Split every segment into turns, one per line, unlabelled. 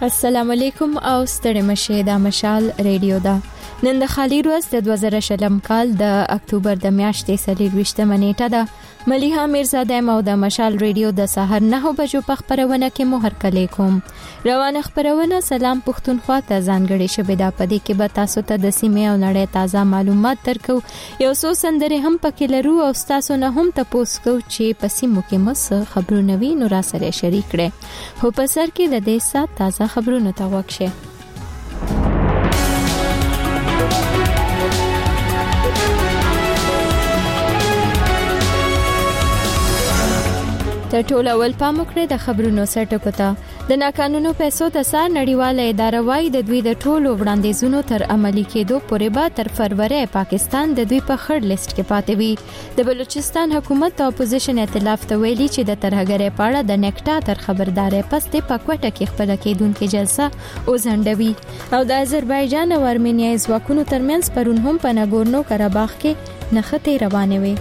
السلام علیکم او ستړي مشه د مشال ریډیو دا نن د خالی ورځ د 2020 کال د اکتوبر د میاشتې 23 نیټه ده. ملیحه میرزاده مو د مشال ریډیو د سحر 9 بجو په خبرونه کې مو هرکلی کوم. روانه خبرونه سلام پښتونخوا ته ځانګړي شوې ده. پدې کې به تاسو ته د سیمې او نړۍ تازه معلومات درکو. یو څو سندرې هم پکې لرو او تاسو نه هم تاسو کو چې په سیمو کې مس خبرونه وی نو را سره شریک کړئ. هو په سر کې د دې سات تازه خبرونه ته وکشه. تر ټولو اول پام وکړئ د خبرونو سرټکو ته. د ناقانونو پیسو د سار نړیواله اداره وايي د دوی د ټولو وړاندیزونو تر عملي کېدو پورې به تر فروری پاکستان د دوی په خړ لیست کې پاتې وي. د بلوچستان حکومت د اپوزیشن ائتلاف ته ویلي چې د ترهګرۍ په اړه د نیکټا تر خبردارۍ پس د پکوټه کې خپل کېدونکو جلسه وزندوي. او د آذربایجان او ارمینیا ځواکونو ترمنځ پرون هم په ناګورنو قرهباغ کې نښتې روانې وي.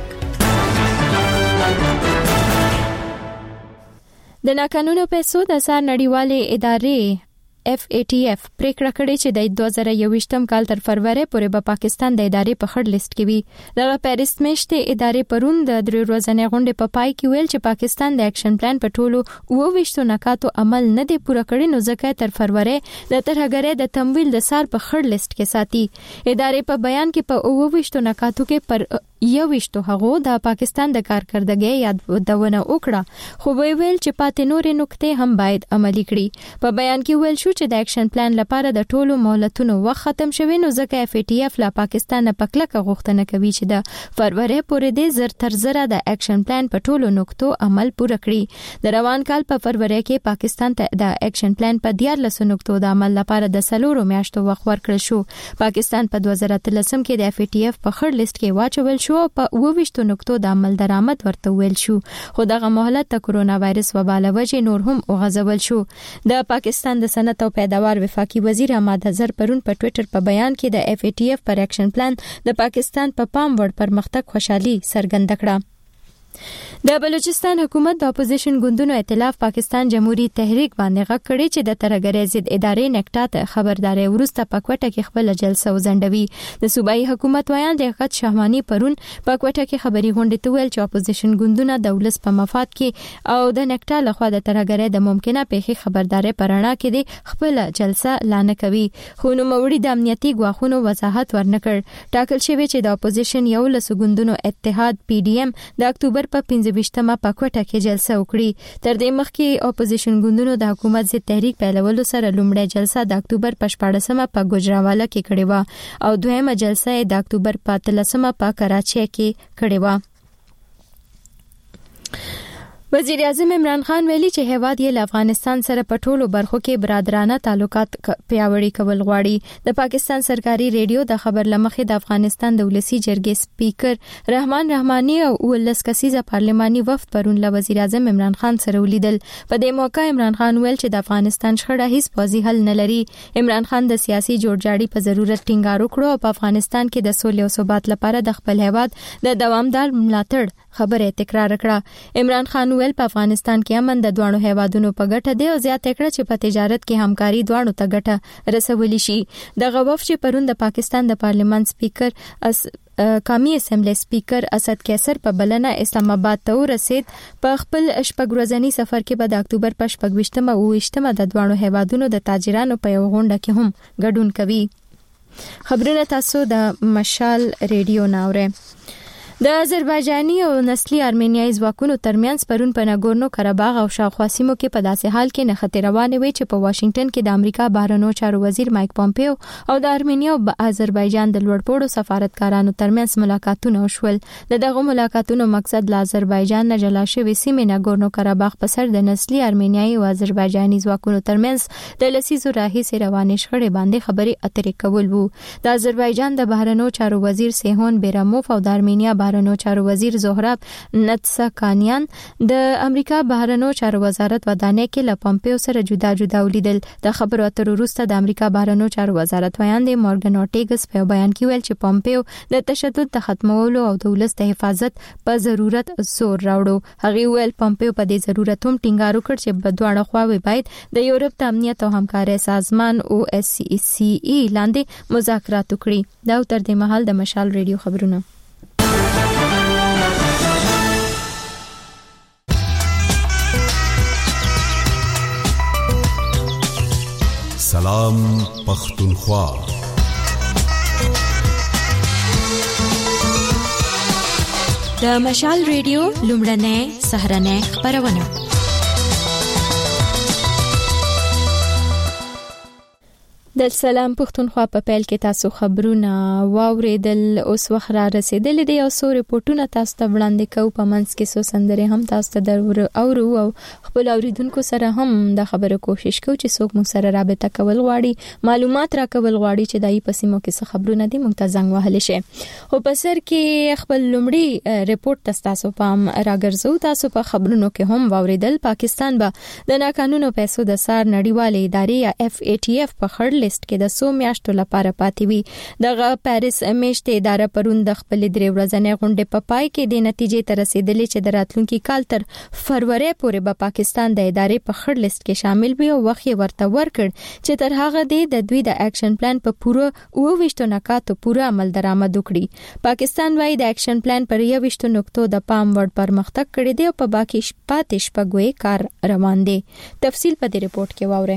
د ناقانونو پیسو د سار نړیوالې ادارې FATF پریکړه کړې چې د 2021 کال تر فروری پورې به پاکستان د ادارې په خړ لیست کې وي. د پیرس میاشتې ادارې پرون د 3 ورځې غونډې په پای کې ویل چې پاکستان د اکشن پلان په ټولو 22 نکاتو عمل نه دی پوره کړی نو ځکه تر فروری د ترهګرۍ د تمویل د سار په خړ لیست کې ساتي. ادارې په بیان کې په 22 نکاتو کې پر یوشتو هغه د پاکستان د کارکردګۍ یادونه وکړه خو ویل چې پاتې نورې نکته هم باید عملي کړي. په بیان کې ویل شو چې د اکشن پلان لپاره د ټولو مهلتونو وخت ختم شوی نو ځکه FATF لا پاکستان په کلکه غوښتنه کوي چې د فروری پورې د زر تر زره د اکشن پلان په ټولو نکتو عمل پوره کړي. د روان کال په فروری کې پاکستان ته د اکشن پلان په 14 نکتو د عمل لپاره د 4 میاشتو وخت ورکړل شو. پاکستان په 2013 کې د FATF په خړ لیست کې واچول شو په 22 نکتو د عمل درآمد ورته ویل شو خو دغه مهلت د کرونا وایرس وبا له وجې نور هم وغځول شو. د پاکستان د صنعت او پیداوار وفاقي وزیر احمد اظهر پرون په ټوئیټر په بیان کې د FATF پر اکشن پلان د پاکستان په پام وړ پرمختګ خوشحالي څرګنده کړه. د بلوچستان حکومت د اپوزیشن ګوندونو ائتلاف پاکستان جمهوریت تحریک باندې غږ کړی چې د ترهګرۍ ضد ادارې نیکټا ته خبرداري ورسته پکوټه کې خپل جلسه وزندوي. د صوبایي حکومت ویان لیاقت شهمانی پرون پکوټه کې خبري غونډه ته ویل چې اپوزیشن ګوندونه د ولس په مفاد کې او د نیکټا لخوا د ترهګرۍ د ممکنه پیښې خبرداري پرانا کې د خپل جلسه لانه کوي. خو نو موري د امنیتي غواخونو وضاحت ورنکړ. ټاکل شوی چې د اپوزیشن یو لس ګوندونو اتحاد PDM د اکتوبر په 15مه په کوټه کې جلسه وکړي. تر دې مخکې اپوزیشن ګوندونو د حکومت ضد تحریک پیلولو سره لومړی جلسه د اکتوبر په 14مه په ګوجرانواله کې کړې و او دویمه جلسه د اکتوبر په 13مه په کراچۍ کې کړې و. وزیر اعظم عمران خان ویلي چې هیواد یې له افغانستان سره په ټولو برخو کې برادرانه تعلقات پیاوړي کول غواړي. د پاکستان سرکاري ریډیو د خبر لمخې د افغانستان د ولسی جرګې سپیکر رحمان رحماني او ولس کسیزه پارلماني وفد پرون له وزیر اعظم عمران خان سره ولیدل. په دې موقع عمران خان ویل چې د افغانستان شخړه هیڅ پوزي حل نه لري. عمران خان د سیاسي جوړجاړي په ضرورت ټینګار وکړ او په افغانستان کې د سولې او ثبات لپاره د خپل هیواد د دوامدار ملاتړ خبره تکرار کړه. عمران خان په افغانستان کې امن د دوانو هیوادونو په ګټه دی او زیاته کړه چې په تجارت کې همکاري دوانو ته ګټه رسولي شي. د غوف چې پرون د پاکستان د پارلمان سپیکر قومي اسمبلی سپیکر اسد کیسر په بلنه اسلام آباد ته ورسید. په خپل شپږ ورځنی سفر کې به د اکتوبر په 28مه د دوانو هیوادونو د تاجرانو په یو غونډه کې هم ګډون کوي. خبرونه تاسو د مشال ریډیو ناوره. د آذربایجاني او نسلی ارمینیایي ځواکونو ترمنځ پرون په ناګورنو قرهباغ او شاوخوا سیمو کې په داسې حال کې نښتې روانې وي چې په واشنگټن کې د امریکا بهرنیو چارو وزیر مایک پومپیو او د ارمینیا او آذربایجان د لوړپوړو سفارتکارانو ترمنځ ملاقاتونه وشول. دغه ملاقاتونو مقصد له آذربایجان نه جلا شوې سیمې ناګورنو قرهباغ په سر د نسلی ارمینیایي او آذربایجاني ځواکونو ترمنځ د لسیزو راهیسې روانې شخړې باندې خبرې اترې کول وو. د آذربایجان د بهرنیو چارو وزیر سیهون بیراموف او د ارمینیا بهرنیو چارو وزیر زهراب نتسکانیان د امریکا بهرنیو چارو وزارت ودانۍ کې له پامپیو سره جدا جدا ولیدل. د خبرو اترو وروسته د امریکا بهرنیو چارو وزارت ویاند مورګن اورټیګس په بیان کې ویل چې پامپیو د تشدد د ختمولو او د ولس د حفاظت په ضرورت زور راوړو. هغه ویل پامپیو په دې ضرورت هم ټینګار وکړ چې بدواړه خواوې باید د یورپ د امنیت او همکارۍ سازمان OSCE لاندې مذاکرات وکړي. دا تر دې مهال د مشال ریډیو خبرونه.
سلام پختونخوا.
د مشال ریډیو لومړنۍ سهرنۍ خبرونه. د سلام پختونخوا په پیل کې تاسو خبرونه واوریدل. اوس وخت را رسیدل دي او سو ریپورتونه تاسو ته وړاندې کوو. په منځ کې سو سندره هم تاسو ته درو او خپل اوریدونکو سره هم د خبرو کوشش کوو چې څوک مو سره رابطه کول غواړي، معلومات راکول غواړي چې دای په سیمو کې څه خبرونه دي مونږ ته زنګ وهلی شي. خو په سر کې خپل لومړی ریپورت تاسو پام راګرځو. تاسو په خبرونو کې هم واوریدل پاکستان به د ناقانونه پیسو د سار نړیوالې ادارې یا FATF په خړ لیست کې د 100 میاشتو لپاره پاتې وي. دغه پاریس میاشتې اداره پرون د خپل درې ورځې غونډې په پای کې د نتیجې ته رسیدلې چې د راتلونکي کال تر فروری پورې به پاکستان د ادارې په خړ لیست کې شامل وي او وخت ورته ورکړ چې تر هغه د دوی د اکشن پلان په پوره 29 نکاتو پوره عمل درآمد وکړي. پاکستان وايي د اکشن پلان پر 29 نکتو د پام وړ پرمختګ کړی دی او په باقي شپږ کار روان دی. تفصیل په دې ریپورت کې واورئ.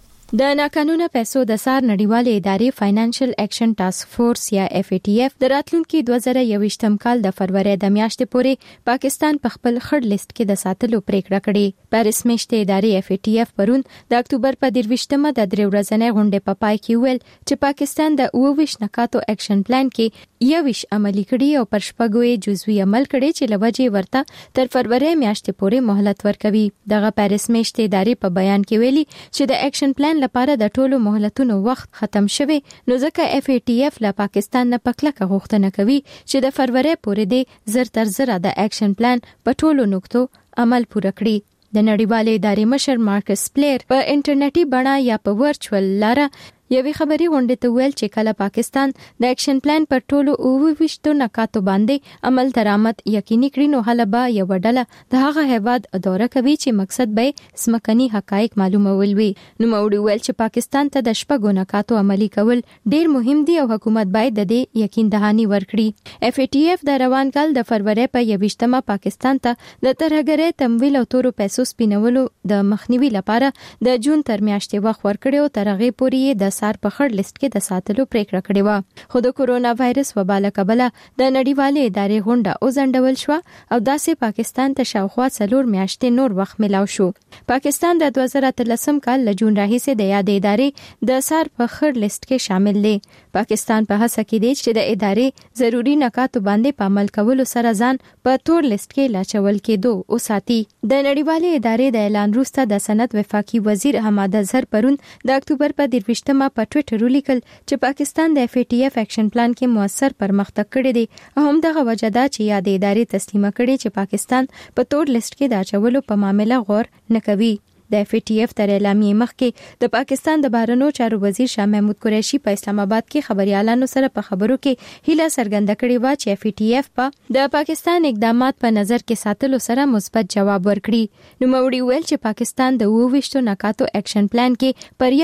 د ناقانونه پیسو د سار نړیوالې ادارې فاینانشل اکشن ټاسک فورس یا FATF د راتلونکي 2021م کال د فروری د میاشتې پورې پاکستان په خپل خړ لیست کې د ساتلو پریکړه کړې. پاریس میاشتې ادارې FATF پرون د اکتوبر په 23مه د 3 ورځې غونډې په پای کې ویل چې پاکستان د 29 نکاتو اکشن پلان کې 21 عملي کړي او پر شپږ جزوي عمل کړي چې لوجه ورته تر فروری میاشتې پورې مهلت ورکوي. دغه پاریس میاشتې ادارې په بیان کې ویلي چې د اکشن پلان لپاره د ټولو مهلتونو وخت ختم شوی، نو ځکه FATF له پاکستان نه پکلکه غوښتنه کوي چې د فروری پورې د زر تر زر د اکشن پلان په ټولو نقطو عمل پوره کړي. د نړیوالې ادارې مشر مارکس پلیر په انټرنیټي بڼه یا په ورچوال لاره یوې خبري غونډې ته ویل چې کله پاکستان د اکشن پلان پر ټولو 29 نکاتو باندې عمل درآمد یقیني کړي نو هله به یو ډله د هغه هیواد دوره کوي چې مقصد به سمکني حقایق معلومول وي. نو موړي ویل چې پاکستان ته د شپږو نکاتو عملي کول ډیر مهم دي او حکومت باید د دې یقین دهاني ورکړي. FATF د روان کال د فروری په 21مه پاکستان ته د ترهګرۍ تمویل او تورو پیسو سپینولو د مخنیوي لپاره د جون تر میاشتې وخت ورکړي او تر هغه پورې د سار په خړ لیست کې د ساتلو پریکړه کړې و. خو د کورونا وایرس وبا له کبله د نړیوالې ادارې غونډه وځنډول شو او داسې پاکستان ته شاوخوا 4 میاشتې نور وخت ملاو شو. پاکستان د 2013 کال له جون راهیسې د یاد ادارې د سار په خړ لیست کې شامل دی. پاکستان په هڅه کې دی چې د ادارې ضروری نکاتو باندې په عمل کولو سره ځان په تور لیست کې لاچول کېدو او ساتي. د نړیوالې ادارې د اعلان وروسته د صنعت وفاقي وزیر حماد اظهر پرون د اکتوبر په 23مه په ټوئیټر ولیکل چې پاکستان د FATF اکشن پلان کې موثر پرمختګ کړی دی او هم دغه وجه ده چې یاد ادارې تسلیمه کړي چې پاکستان په تور لیست کې د اچولو په معاملې غور نه کوي. د FATF تر اعلامیې مخکې د پاکستان د بهرنیو چارو وزیر شاه محمود قریشي په اسلام آباد کې خبريالانو سره په خبرو کې هیله څرګنده کړې و چې FATF په د پاکستان اقدامات په نظر کې ساتلو سره مثبت جواب ورکړي. نو موړي ویل چې پاکستان د 29 نکاتو اکشن پلان کې پر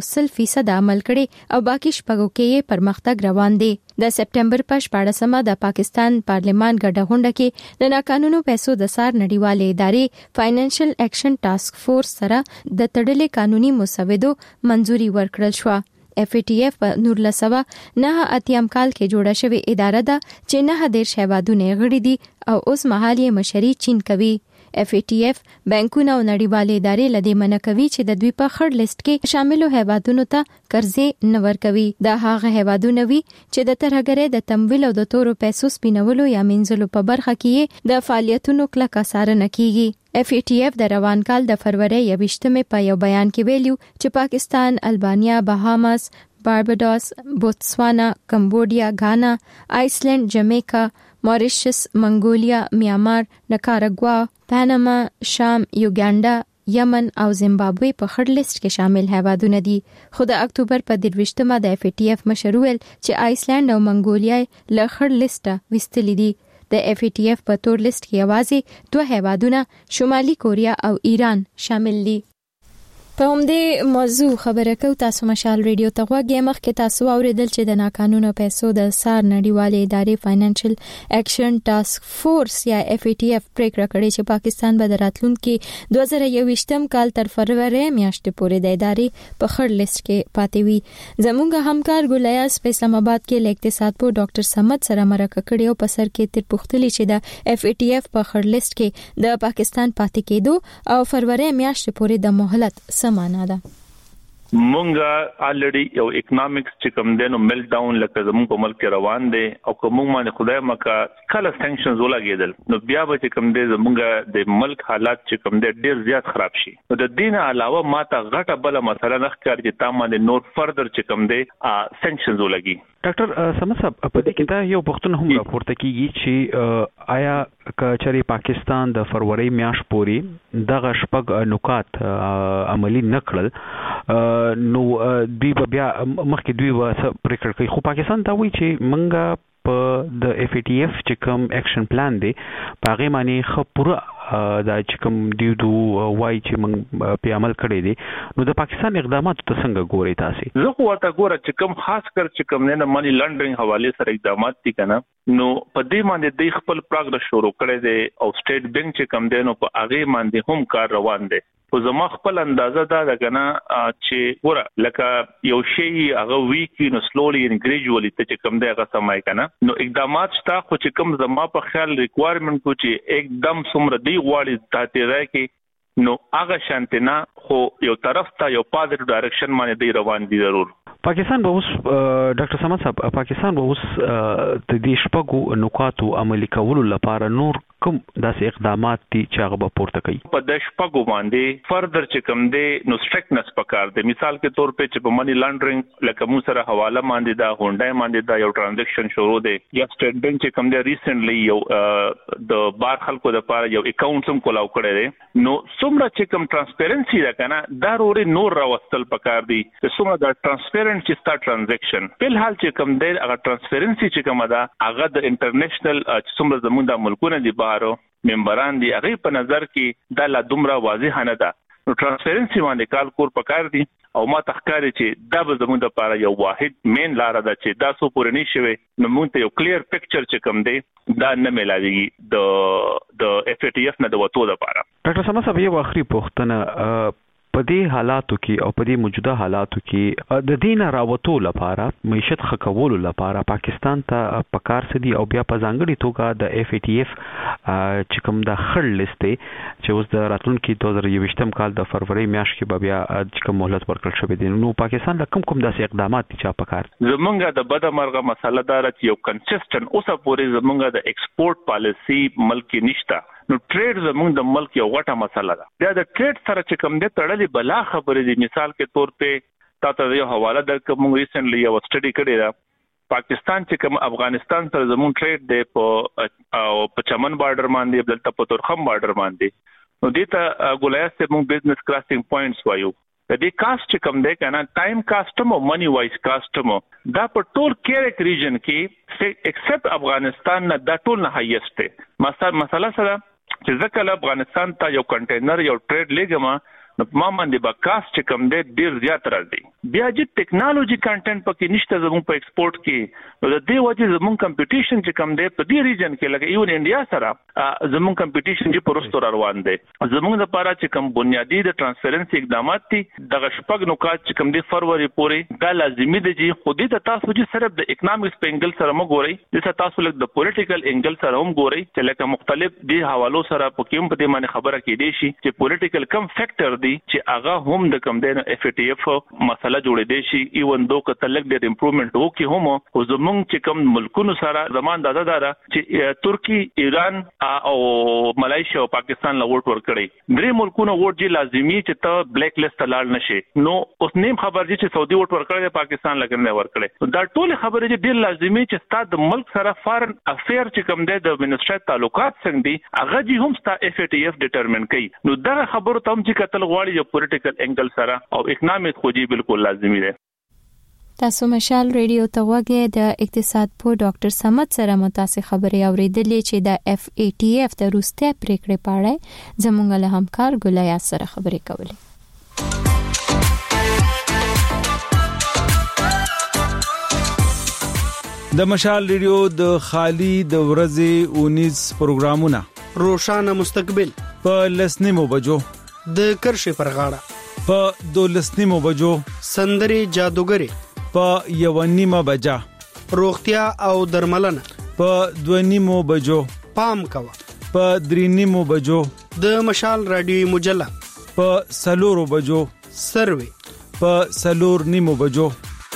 21% عمل کړي او باقي شپږو کې پرمختګ روان دی. د سپټمبر په 14مه د پاکستان پارلمان ګډه غونډه کې د ناقانونو پیسو د سار نړیوالې ادارې فاینانشل اکشن ټاسک فورس سره د تړلې قانوني مسودو منځوري ورکړل شو. FATF په 1989 کال کې جوړه شوې اداره ده چې 19 هیوادونه غړي دي او اوس مهال یې مشري چین کوي. FATF بانکونه او نړیوالې ادارې لدې منع کوي چې د دوی په خړ لیست کې شاملو هیوادونو ته قرضې نه ورکوي. دا هغه هیوادونه وي چې د ترهګرۍ د تمویل او د تورو پیسو سپینولو یا منځلو په برخه کې د فعالیتونو کلکه څارنه کیږي. FATF د روان کال د فروری 28مې په یو بیان کې ویلو چې پاکستان، البانیا، بهاماس، بارباډوس، بوتسوانا، کمبودیا، غانا، آیسلند، جمیکا، ماریشس، منګولیا، میانمار، نکاراګوا، پاناما، شام، یوګانډا، یمن او زیمبابوې په خړ لیست کې شامل هیوادونه دي. خو د اکتوبر په 23مه د FATF مشر ویل چې آیسلند او منګولیا له خړ لیسته وستلي دي. د FATF په تور لیست کې یوازې 2 هیوادونه شمالي کوریا او ایران شامل دي. په همدې موضوع خبره کوو. تاسو مشال ریډیو ته غوږی مخکې تاسو اوریدل چې د ناقانونه پیسو د سار نړیوالې ادارې فاینانشل اکشن ټاسک فورس یا FATF پریکړه کړې چې پاکستان به د راتلونکي 2021م کال تر فروری میاشتې پورې د ادارې په خړ لیست کې پاتې وي. زموږ همکار ګولیاس په اسلام آباد کې له اقتصاد پوه ډاکټر صمد سره مرکه کړې او په سر کې تر پوښتلې چې د FATF په خړ لیست کې د پاکستان پاتې کېدو او فروری میاشتې پورې د مهلت معنا ده.
مونږه الریډي یو اکونومکس چې کوم دینو ملټ ډاون لکه زموږ په ملک روان دي او کوم باندې خدای مکه کله سانکشنز ولګیدل نو بیا به چې کوم دي زموږ د ملک حالات چې کوم دي ډیر زیات خراب شي. نو د دین علاوه ماته غټه بل مسله نه ښکار چې تا باندې نور فردر چې کوم دي سانکشنز ولګي.
ډاکټر سمد صاحب په دې کې دا یو پوښتنه هم راپورته کیږي چې آیا کچري پاکستان د فروری میاشت پورې دغه شپږ نکات عملی نکړل نو دوی بیا مخکې دوی پریکړه کوي. خو پاکستان دا وایي چې منګه په د FATF چې کوم اکشن پلان دی په هغه باندې خو پوره دا چې کوم دی وایي چې موږ په عمل کړی دي. نو د پاکستان اقدامات ته څنګه ګوري تاسو؟
زه خو ورته ګوره چې کوم خاص کر چې کوم نه مانی لانډرینګ حواله سره اقدامات دي کنه نو په دې باندې د خپل پروګرس شروع کړی دی او سټیټ بانک چې کوم دی نو په هغه باندې هم کار روان دی. خو زما خپل اندازه دا کنه چې ګوره لکه یو شی هغه ویکی نو سلولي ان ګریجوالي ته چې کوم دی هغه سمای کنه نو اقدامات شته خو چې کوم زما په خیال ریکوایرمنت کو چې एकदम سمره دی غواړي ته راځي نو هغه شانتنا خو یو طرف ته یو پازټیو ډایرکشن باندې دی روان دي. ضرور
پاکستان به اوس ډاکټر صمد صاحب پاکستان به اوس د دې شپږو نکاتو عملي کولو لپاره نور کوم داسې اقدامات دي چې هغه به پورته کوي؟
په د شپږو باندې فردر چې کوم دی نو سټریکټنس پکار دی. مثال کې تور په چې په مانی لانډرینګ لکه مو سره حواله باندې دا هونډای باندې دا یو ټرانزیکشن شروع دی یا سټیټ بانک چې کوم دی ریسنټلی یو د بار خلکو لپاره یو اکاونټ هم کولاو کړی دی نو څومره چې کوم ترانسپیرنسي ده کنه دا وروړي نور راوستل پکار دی چې څومره د ترانسپیرنٹ چې ستا ټرانزیکشن په حال چې کوم دی هغه ترانسپیرنسي چې کوم ده هغه د انټرنیشنل څومره زموږ د ملکونو دی بهارو ممبران دي هغه په نظر کې دا لا دومره واضح نه ده. نو ترانسپیرنسي باندې کال کور پکار دي او ما تخکاري چې دا به زموږ لپاره یو واحد مین لار ده چې دا سو پورې نشوي نو موږ ته یو کلیر پکچر چې کوم دی دا نه ملایږي د FATF نه د وټو لپاره.
ډاکټر سمد صاحب یو اخري پوښتنه په دې حالاتو کې او په دې موجوده حالاتو کې د دین راوتو لپاره معیشت خکولو لپاره پاکستان ته پکار سدي او بیا په ځانګړي توګه د FATF چې کوم د خړ لیست چې اوس د راتلونکي 2021م کال د فروری میاشت کې بیا چې کوم مهلت ورکړل شوی دی نو پاکستان له کوم داسې اقدامات چې پکار
زمونږ د بده مرغه مسله دار چې یو کنسسټنټ اوسه پورې زمونږ د ایکسپورت پالیسی ملک نشته. نو ټریډ زموږ د ملک یو غټه مسله ده. دا د ټریډ سره چې کوم دې تړلې بلا خبرې دي. مثال کې تور په تاسو یو حواله درکوم ریسنټلی یو سټډي کړی دا پاکستان چې کوم افغانستان سره زموږ ټریډ دی په چمن بارډر باندې بلته په تورخم بارډر باندې نو دې ته ګولیاس ته موږ بزنس کراسینګ پوینټس وایو. د دې کاست چې کوم دی کنه ټایم کاستم او منی وایز کاستم دا په ټول کېرک ریجن کې ایکسپټ افغانستان نه دا ټول نه هایست دی. مسله سره چې ځکه افغانستان ته یو کنټینر یو ټریډ لګما نو ما باندې با کاست چې کوم دی ډیر زیات راځي. بیا چې ټیکنالوژي کانټینټ پکې نشته زموږ په ایکسپورت کې نو د دې وجه زموږ کمپټیشن چې کوم دی په دې ریجن کې لکه ایون انډیا سره زموږ کمپټیشن چې پرستو روان دی. زموږ لپاره چې کوم بنیادی د ترانسپیرنسي اقدامات دي دغه شپږ نکات چې کوم دی فروری پورې دا لازمي دي چې خو دې ته تاسو چې صرف د اکونومکس په انګل سره مو ګورئ د تاسو لکه د پولیټیکل انګل سره هم ګورئ چې لکه مختلف دي حوالو سره په کوم په دې باندې خبره کې دي چې پولیټیکل کم فیکٹر چې هغه هم د کم دین FATF مسله مسله جوړې دي شي ایون دو کتلک د امپروومنت وکي هم او زمونږ چې کوم ملکونو سره زمان دادا چې ترکی ایران او ملایشیا او پاکستان لا ووټ ورکړي درې ملکونو ووټ جی لازمي چې ته بلیک لیست لاړ نشي نو اوس نیم خبر دي چې سعودي ووټ ورکړي پاکستان لګنه ورکړي دا ټول خبرې چې ډیر لازمي چې ستاسو د ملک سره فارن افیر چې کوم د منسټری تعلقات څنګه دي هغه جی هم ستاسو FATF ډیټرمن کوي نو دا خبرو ته هم چې کتل غواړي یو پولیټیکل انګل سره او اکنامک خو جی بالکل لازمي ده
تاسو مشال ریډیو ته وګورئ د اقتصاد په ډاکټر سمت سره متاسف خبري اوریدلې چې د FATF د روسته پریکړې پاړه زمونږ له همکار ګلیا سره خبرې کولې
د مشال ریډیو د خالی د ورځې 19 پروګرامونه
روشانه مستقبل
په لسنیمو بجو
د کرښې پر غاړه
په 2 لسنیمو بجو
سندري جادوګری
په 1:30 بجا
روغتیا او درملنه
په 2:30 بجو
پام کوا
په 3:30 بجو
د مشال رادیو مجله
په 4 بجو
سروي
په 4:30 بجو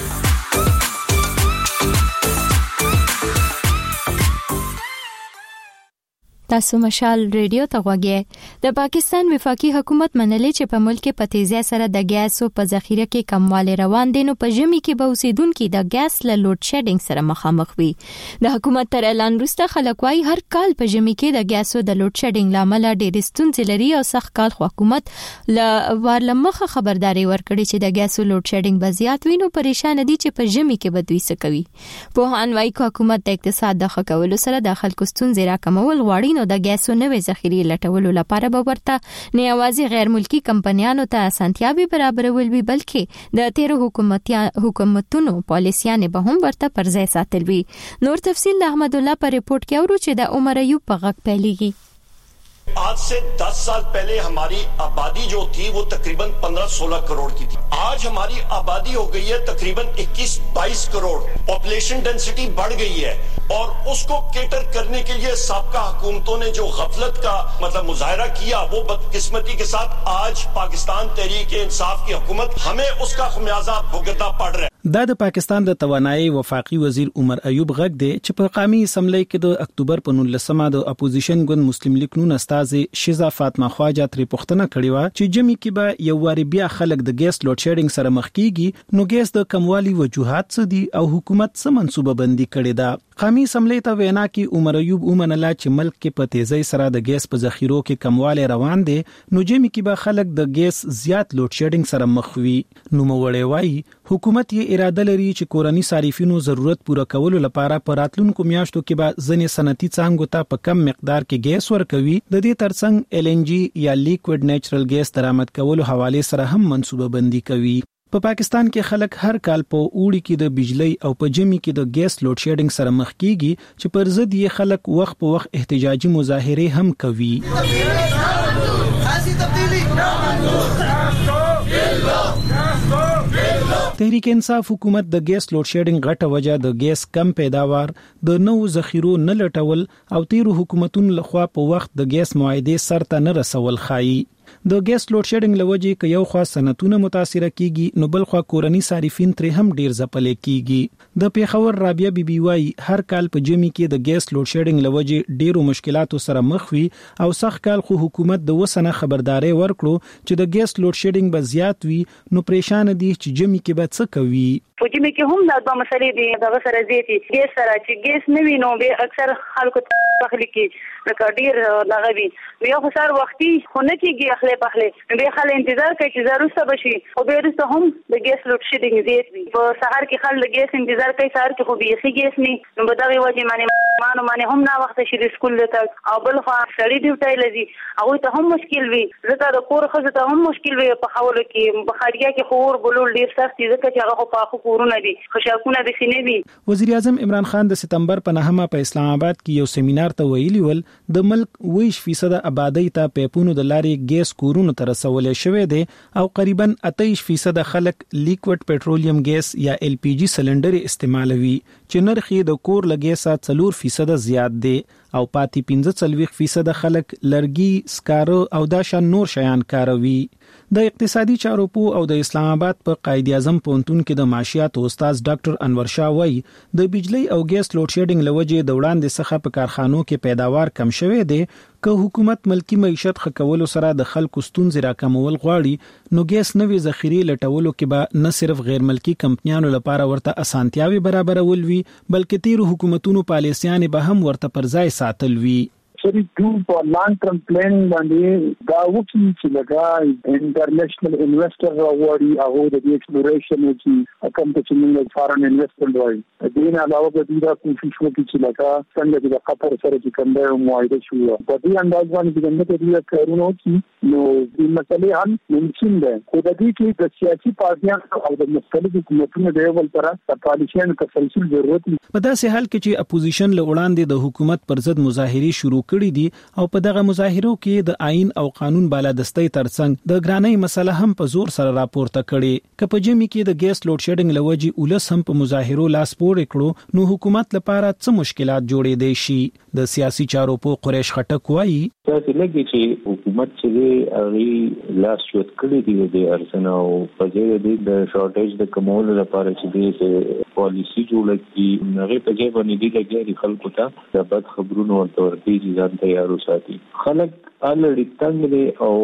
تاسو مشال ریډیو ته غوږی د پاکستان وفاقي حکومت منلي چې په ملک په تیزی سره د ګیس او په ذخیره کې کموالی روان دي نو په ژمي کې به اوسیدونکو د ګیس له لوډ شیډینګ سره مخامخ وي د حکومت تر اعلان وروسته خلک وايي هر کال په ژمي کې د ګیس او د لوډ شیډینګ لامل ډېر ستونزې لري او سخت کال حکومت له مخه خبرداري ورکړي چې د ګیس او لوډ شیډینګ به زیات وي نو پریشان دي چې په ژمي کې بدوي څه کوي په هانوای حکومت د اقتصاد د خکولو سره د خلکو ستونزې راکمول غواړي نو د ګیسو نوې ذخیرې لټولو لپاره به ورته نه یوازې غیر ملکی کمپنیانو ته اسانتیاوي برابرول وي بلکې د تیر حکومتونو پالیسیانه به هم ورته پر ځای ساتل وي نور تفصیل د احمد الله پر ریپورت کې اورو چې د عمر ایوب په غږ پیلېږي
आज से 10 साल पहले हमारी आबादी जो थी वो तकरीबन 15-16 करोड़ की थी आज हमारी आबादी हो गई है तकरीबन 21-22 करोड़ पॉपुलेशन डेंसिटी बढ़ गई है और उसको केटर करने के लिए साबका हुकूमतों ने जो गफलत का मतलब मुजाहरा किया वो बदकिस्मती के साथ आज पाकिस्तान तहरीक इंसाफ की हुकूमत हमें उसका खमियाजा भुगतना पड़ रहा है
دا د پاکستان د توانایي وفاقي وزیر عمر ایوب غږ دی چې په قومي اسمبلی کې د اکتوبر په 19مه د اپوزیشن ګوند مسلم لیگ نون استاد شیزا فاطمه خواجه تری پښتنه کړې و چې جمی کې به یو واری بیا خلک د ګیس لوډ شیډینګ سره مخ کیږي نو ګیس د کموالي وجوهات څه دي او حکومت څه منصوبه بندي کړې ده قومي اسمبلی ته وینا کې عمر ایوب ومنله چې ملک کې په تیزی سره د ګیس په ذخیرو کې کموالی روان دي نو جمی کې به خلک د ګیس زیات لوډ شیډینګ سره مخ وي نو موړې وای حکومت یې اراده لري چې کورنی صارفینو ضرورت پوره کولو لپاره په راتلونکو میاشتو کې به ځنې صنعتي څانګو ته په کم مقدار کې ګیس ورکوي د دې ترڅنګ LNG یا لیکوډ نیچرل ګیس درآمد کولو حواله سره هم منصوبه بندي کوي په پاکستان کې خلک هر کال په اوړي کې د بجلی او په ژمي کې د ګیس لوډ شیډینګ سره مخ کیږي چې پر ضد یې خلک وخت په وخت احتجاجي مظاهره هم کوي تحریک انصاف حکومت د ګیس لوډ شیډینګ غټه وجه د ګیس کم پیداوار د نو ذخیرو نه لټول او تیرو حکومتونو لخوا په وخت د ګیس معاهده سرته نه رسول خایي د ګیس لوډ شیډینګ لوجه کې یو خوا صنعتونه متاثر کیږي نو بل خوا کورنی صارفین ترې هم ډیر ځپلې کیږي د پیښور رابعه بیبي وای هر کال په جمی کې د ګیس لوډ شیډینګ لوجه ډیرو مشکلاتو سره مخ وي او سخت کال خو حکومت د وسنه خبرداري ورکړو چې د ګیس لوډ شیډینګ به زیات وي نو پریشان دي چې جمی کې به څه کوي
په جمی کې هم دا دوه مسلې دي دا سره زیاتي ګیس سره چې ګیس نه وي نو به اکثر خلکو تخلي کې لکه ډیر لغوي یو خسر وختي خو نه کېږي اخلي پخلي به خل انتظار کوي چې ضرورت بشي او به رسته هم د ګیس لوډ شیډینګ زیات وي په سحر کې خل د ګیس انتظار کوي سحر کې خو به یې ګیس نه نو به دغه وجه معنی هم نه وخت شي د سکول ته او بل خو سړی ډیوټي لذي او ته هم مشکل وي زکه د کور خزه ته هم مشکل وي په حواله کې بخاریا کې خور بلول ډیر سخت دي ځکه چې هغه په کورونه دي خوشاکونه به سینې دي
وزیر اعظم عمران خان د سپتمبر په 9مه په اسلام آباد کې یو سیمینار ته ویلي ول د ملک 20% آبادی ته پیپونو د لارې ګیس کورونو ته رسولې شوې دي او قریبا 28% خلک لیکوډ پټرولیم ګیس یا LPG سلندر استعمالوي چې نرخ د کور لګیسه 4% زیات دی او پاتې 15% خلک لرګي سکارو او دا شان نور شیان کاروي د اقتصادي چارو په او د اسلام آباد په قائد اعظم پونتون کې د معاشيات استاد ډاکټر انور شاه وای د بجلی او ګیس لوډ شیډینګ لوجې د وړاندې څخه په کارخانو کې پیداوار کم شوه دی که حکومت ملکی معیشت خکولو سره د خلکو ستونزې راکمول غواړي نو ګیس نوې ذخیره لټولو کې به نه صرف غیر ملکی کمپنیانو لپاره ورته اسانتیاوي برابرول وي بلکې تیر حکومتونو پالیسیان به هم ورته پر ځای ساتل وي
سری ټو په لانګ ټرم پلانینګ باندې دا وکی چې لګا انټرنیشنل انویسټر راوړي او د ایکسپلوریشن چې کوم چې موږ فارن انویسټمنت وایي دین علاوه د دې کوشش وکړي چې لګا څنګه د قطر سره چې کوم دی معاهده شو په دې انداز باندې د دې کارونو چې نو د مسلې هم ممکن ده خو د دې کې د سیاسي پارټیانو او د مختلفو حکومتونو د یو بل سره د پالیسیانو تسلسل ضرورت دی
په داسې حال کې چې اپوزیشن له وړاندې د حکومت پر ضد مظاهرې شروع کړي دي او په دغه مظاهرو کې د آئین او قانون بالادستۍ ترڅنګ د ګرانۍ مسله هم په زور سره راپورته کړي که په جمی کې د ګیس لوډ شیډینګ لوجي اولس هم په مظاهرو لاس پورې کړو نو حکومت لپاره څه مشکلات جوړې دي شي د سیاسي چارو په قریش خټک وایي
تاسو لګي چې حکومت چې هغه لاس چوت کړی دی د ارسنه او په دې د شارټیج د کمولو لپاره چې د پالیسی جوړه کی هغه په ځای باندې دی لګي خلکو ته د بد خبرونو ورته ځان تیارو ساتي خلک الړي تنګ دي او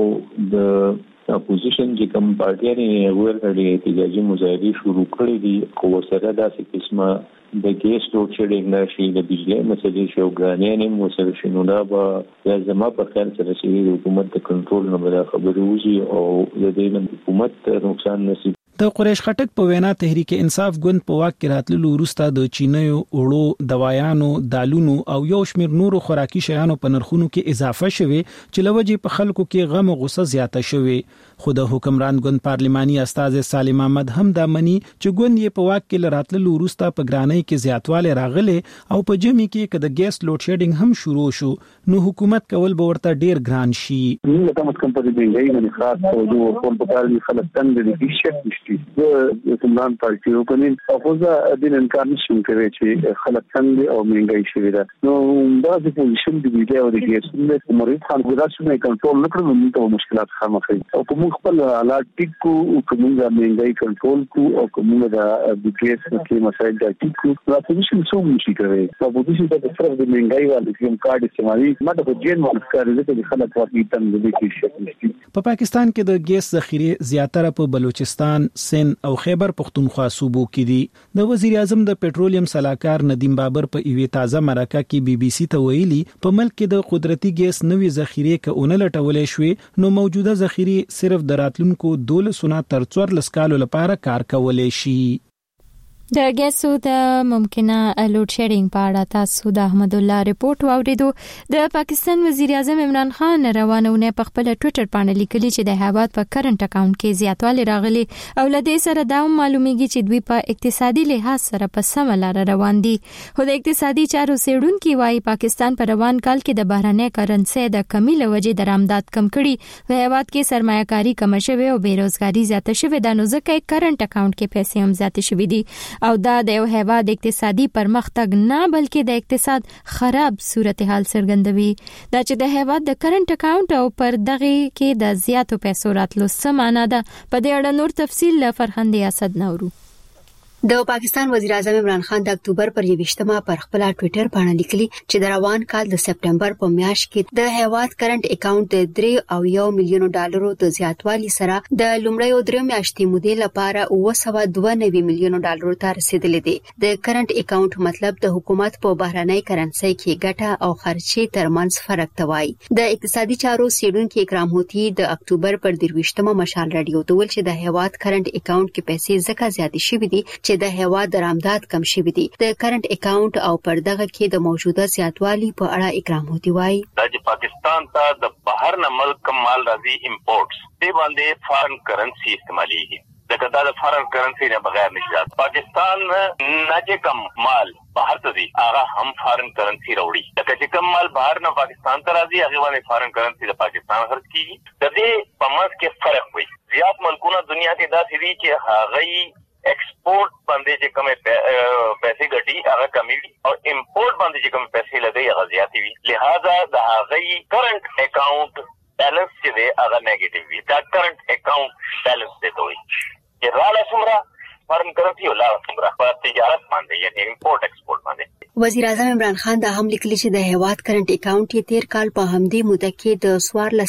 د اپوزیشن چې کوم پارټیانې ورغړي احتجاجي مظاهرې شروع کړې دي خو سره داسې قسمه د ګیس لوډ شیډینګ نشي د بجلی مسلې شو ګرانې نه موثر شنو دا به زما په خیال سره چې حکومت د کنټرول نه بل خبرې وږي او د دې حکومت نقصان نشي
د قریش خټک په وینا تحریک انصاف ګوند په واک کې راتللو وروسته د چینیو اوړو دوايانو دالونو او یو شمېر نورو خوراکي شیانو په نرخونو کې اضافه شوه چې لوجې په خلکو کې غم او غصه زیاته شوه خو د حکمران ګوند پارلماني استاد سالم احمد هم دا مني چې ګوند یې په واک کې راتللو وروسته په ګرانۍ کې زیاتواله راغله او په جمی کې کده ګیس لوډ شیډینګ هم شروع شو نو حکومت کول به ورته ډیر ګران شي
موږ کوم کمپنی دی نه خاص توجه ټول په کار کې خلک تنګ دي چې د حکمران پارټي حکومت او ځا د انکار نشم کوي چې خلک څنګه او مهنګای شوی دا نو دا د پوزیشن دی ویډیو او د ګیس مریض خان ګذاشت نه کنټرول نکړو نو ته مشکلات خامخې او په موږ خپل حالات ټیک کو کومه د مهنګای کنټرول کو او کومه د ګیس کې مسایل د ټیک کو دا پوزیشن څو مشي کوي او پوزیشن د صرف د مهنګای والي کوم کارت استعمالي ماده په جن ورکړي چې خلک ورته تم دي کې
په پاکستان کې د ګیس ذخیره زیاتره په بلوچستان سند او خیبر پختونخوا صوبو کې دي د وزیر اعظم د پېټرولیم صلاحکار ندیم بابر په ایوي تازه مرکه کې بي بي سي ته ویلي په ملک کې د قدرتي ګیس نوې ذخیره کونه لټولې شوې نو موجوده ذخیره صرف د راتلونکو 12 تر 14 کالو لپاره کار کولای شي
د ګیسو د ممکنه لوډ شیډینګ په اړه تاسو د احمد الله ریپورت واوریدو د پاکستان وزیر اعظم عمران خان روانونه په خپل ټوئیټر باندې لیکلي چې د هیواد په کرنٹ اکاونټ کې زیاتوالی راغلي او لدې سره دا معلومیږي چې دوی په اقتصادي لحاظ سره په سم لار روان دي خو د اقتصادي چارو سیډونکو وايي پاکستان په روان کال کې د بهرنۍ کرنسي د کمی لوجې درآمدات کم کړي په هیواد کې سرمایه‌کاري کم شوه او بیروزګاری زیاته شوه د نو ځکه کرنٹ اکاونټ کې پیسې هم زیاتې شوې دي او دا د یو هیواد اقتصادي پرمختګ نه بلکې د اقتصاد خراب صورتحال څرګندوي دا چې د هیواد د کرنٹ اکاونټ او پر دغه کې د زیاتو پیسو راتلو سمانه ده په دې اړه نور تفصیل له فرهنګ اسد نورو
د پاکستان وزیر اعظم عمران خان د اکتوبر پر 28مه پر خپل ټوئیټر باندې لیکلي چې د روان کال د سپټمبر په میاشت کې د هیواد کرنٹ اکاونټ د 3.1 میلیون ډالرو د زیاتوالي سره د لومړیو 3 میاشتې مودې لپاره 992 میلیون ډالرو ته رسیدلی دی د کرنٹ اکاونټ مطلب د حکومت په بهرنۍ کرنسي کې ګټه او خرچې ترمنځ فرق توای د اقتصادي چارو سیډونکو اکرام هوتی د اکتوبر پر 28مه مشال رادیو ته ول چې د هیواد کرنٹ اکاونټ کې پیسې زکه زیاتې شوې دي چې د هیواد درآمدات کم شوي دي د کرنٹ اکاونټ او پر دغه کې د موجوده زیاتوالي په اړه اکرام هوتی وایي
د پاکستان ته د بهر نه ملک مال راځي امپورټس دی باندې فارن کرنسي استعماليږي دا د فارن کرنسي نه بغیر نشي پاکستان نه چې کم مال بهر ته دی هغه هم فارن کرنسي راوړي دا چې کم مال بهر نه پاکستان ته راځي هغه باندې فارن کرنسي د پاکستان خرڅ کیږي د دې په منځ کې فرق وي زیات ملکونه دنیا کې داسې دي چې هغه ایکسپورټ باندې چې کومه پیسې ګټي هغه کمی وي او امپورټ باندې چې کومه پیسې لګي هغه زیاتې وي لہذا د هغه کرنٹ اکاونټ بیلنس چې دی هغه نیگیټیو وي. دا کرنٹ اکاؤنٹ بیلنس دی دوی چې راله څومره فارن کرنسي او لا څومره په تجارت باندې یعنی امپورټ ایکسپورټ باندې.
وزیر اعظم عمران خان دا هم لیکلي چې د هیواد کرنٹ اکاؤنٹ یې تیر کال په همدې موده کې د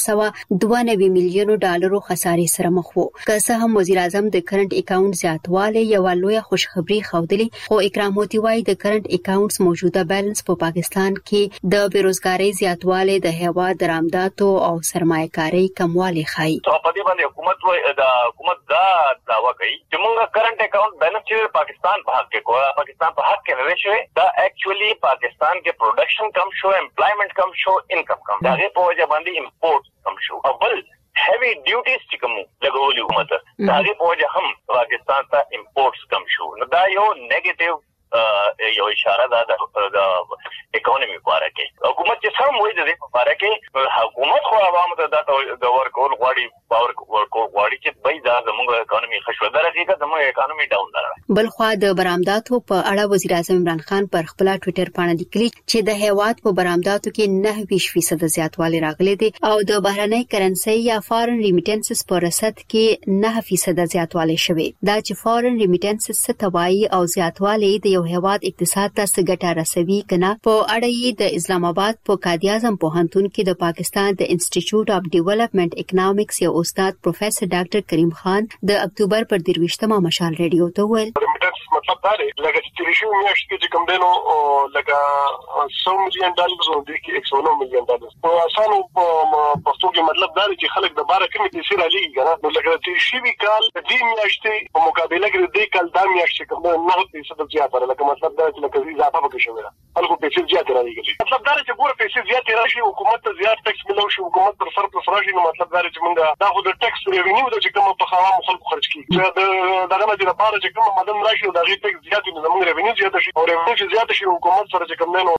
1492 میلیونو ډالرو خسارې سره مخ وو. که څه هم وزیر اعظم د کرنٹ اکاؤنٹ زیاتوالی یو لویه خوشخبری خوندلی، خو اکرام موتی وايي د کرنٹ اکاؤنټس موجوده بیلنس په پاکستان کې د بیروزګاری زیاتوالی، د هیواد درآمداتو او سرمایه‌کاري کموالی ښيي.
په دې باندې حکومت دا دعوا کوي چې موږ کرنٹ اکاؤنٹ بیلنس چې پاکستان په حق کې پاکستان په حق کې نه شوی، دا एक्चुअली पाकिस्तान के प्रोडक्शन कम शो, एम्प्लॉयमेंट कम शो, इनकम कम दागे په وجه باندې امپورټ کم شو او بل هیوی ډیوټیز چې کوم لګولي حکومت داګه په وجه هم پاکستان ته امپورټس کم شو. نو دا یو نیگیټیو یو اشاره ده د اکانومي لپاره کې. حکومت چې سم وایي د دې لپاره کې حکومت خو عوامو ته دا ګور کول غواړي باور ورکول غواړي چې بای دا زموږ اکانومي خشوده راځي که زموږ اکانومي ډاون ده.
بل خو د برآمداتو په اړه وزیر اعظم عمران خان پر خپل ټوئیټر باندې لیکلي چې د هیواد په برآمداتو کې 9% زیاتوالی راغلی دی او د بهرنۍ کرنسي یا فارن ریمیټنسز په رصد کې 9% زیاتوالی شوی. دا چې فارن ریمیټنسز څه توایي او زیاتوالی د یو هیواد اقتصاد ته څه ګټه رسوي کنه په اړه یې د اسلام آباد په قائد اعظم پوهنتون کې د پاکستان د انسټیټیوټ اف ډیولپمنٹ اکونومکس یو استاد پروفیسور ډاکټر کریم خان د اکتوبر پر 23مه مشال ریډیو ته ویل.
مطلب دا دی لکه چې تریشو میاشت کې چې کوم دینو لکه 100 میلیون ډالر او د 109 میلیون ډالر په اسانو پښتو کې مطلب دا دی چې خلک د بار کمی پیسې را لېږي کنه. نو لکه تریشي کال د دې میاشتې په مقابله کې د کال دا میاشت کوم 9% زیات لکه مطلب دا چې لکه اضافه وکړي شوی ده خلکو پیسې زیات را لېږي. مطلب دا چې ګوره پیسې زیات راشي حکومت ته زیات ټیکس ملو شي حکومت پر سر پر راشي. نو مطلب دا چې موږ دا خو د ټیکس ریونیو د چې کوم په عوامو خلکو خرج کیږي چې دغه نه لپاره چې کوم مدن راشي دا غي ټیکس زیات نه زموږ ریونیو زیات شي او ریونیو زیات شي حکومت سره چې کوم نه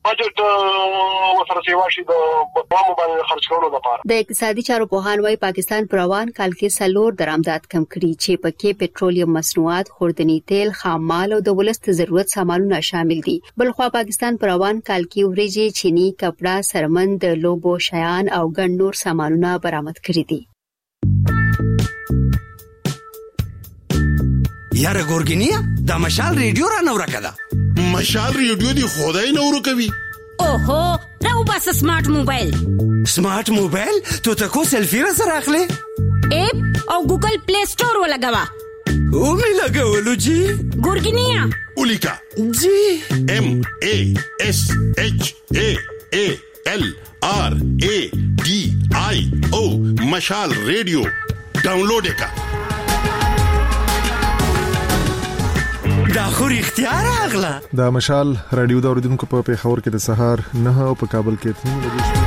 بجټ وسره سیوا شي د عوامو باندې خرج کولو لپاره.
د اقتصادي چارو پوهان وايي پاکستان پر روان کال کې سلور درآمدات کم کړي چې پکې پټرولیم مصنوعات، خوردني تیل، خام مال او د ولست ضرورت سامانونه شامل دي. بلخوا پاکستان پر روان کال کې وریجې، چینی، کپڑا، سرمند، لوبو شیان او ګڼ نور سامانونه برآمد کړي دي.
یاره ګورګینیا دا مشال ریډیو را نو راکړه.
مشال ریډیو دی خدای نو ورکوي.
اوهو راو بس سمارټ موبایل.
سمارټ موبایل ته تاسو سلفي را سره اخلي
اپ او ګوګل پلی سٹور ولګوا
او می لګولو جی
ګورګینیا
اولیکا
جی
MASHALRADIO مشال ریډیو ډاونلوډ کا.
دا خو اختیار اغلا
دا مشال رادیو د اوریدونکو په پیښور کې د سهار 9 او په کابل کې 3 بجې.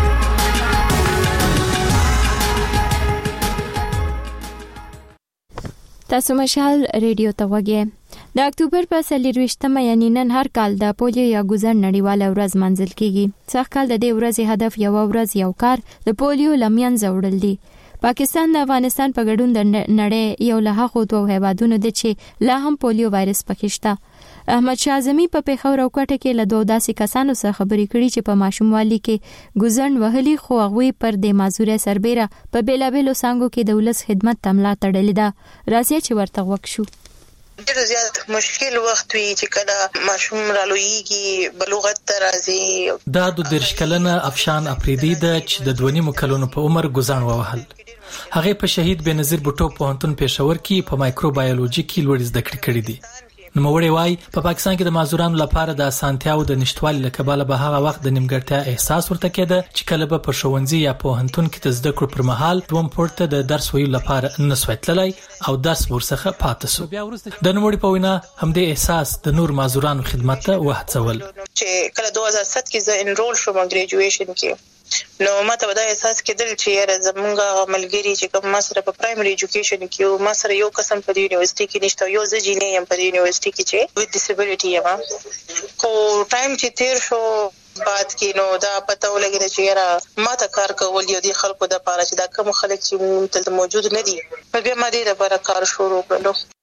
تاسو مشال ریډیو ته وګورئ. د اکتوبر په 23مه یعنی نن هر کال د پولیو یا ګوزن نړیواله ورځ منځل کیږي. څخه کال د دې ورځې هدف یو ورځ یو کار د پولیو لمین زوړل دي. پاکستان د افغانستان په ګډون د نړۍ یو له هغو دوه هیوادونو دی چې لا هم پولیو وایرس پکې شته. احمد شاه اعظمي په پیښور او کوټه کې له دوه داسې کسانو سره خبرې کړې چې په ماشوموالي کې ګوزن وهلي خو هغوی پر د معذوره سربېره په بیلابېلو څانګو کې د ولس خدمت ته ملا تړلې ده. راځي چې ورته وکړو.
ډېر زیات مشکل وخت وی چې کله ماشوم رالویږي بلوغت ته راځي.
دا د 10 کلنه افشان افریدی د چې د 2.5 کلونو په عمر ګوزن ووهل. هغه په شهید بنظیر بوټو پوهنتون پېښور کې په مایکروبایولوژي کې لوړ زده کړې کړې دي. نوموړی وايي په پاکستان کې د معذورانو لپاره د اسانتیاو د نشټوالي له کبله به هغه وخت د نیمګړتیا احساس ورته کېده چې کله به په ښوونځي یا پوهنتون کې د زده کړو پر مهال دوم پورته د درس ویلو لپاره نسوي تللی او درس ورڅخه پاتې سو. د نوموړي په وینا همدې احساس د نور معذورانو خدمت ته وهڅول.
چې کله 2007 کې زه انرول شوم ګریجویشن کې نو ماته ودا احساس کېدل چې یاره زمونږ ملګری چې کوم ما سره په پرایمري ایجوکیشن کې ما سره یو قسم په یونیورسيټي کې نشته یو ځ جینې يم په یونیورسيټي کې چې وذ ډیسابیلیټي یم خو ټایم چې تیر شو بعد کې نو دا پته ولګیده چې یاره ما ته کار کول یو دي خلکو د پاره چې دا کوم خلک چې دلته موجود نه دي بیا ما دې لپاره کار شروع کړو.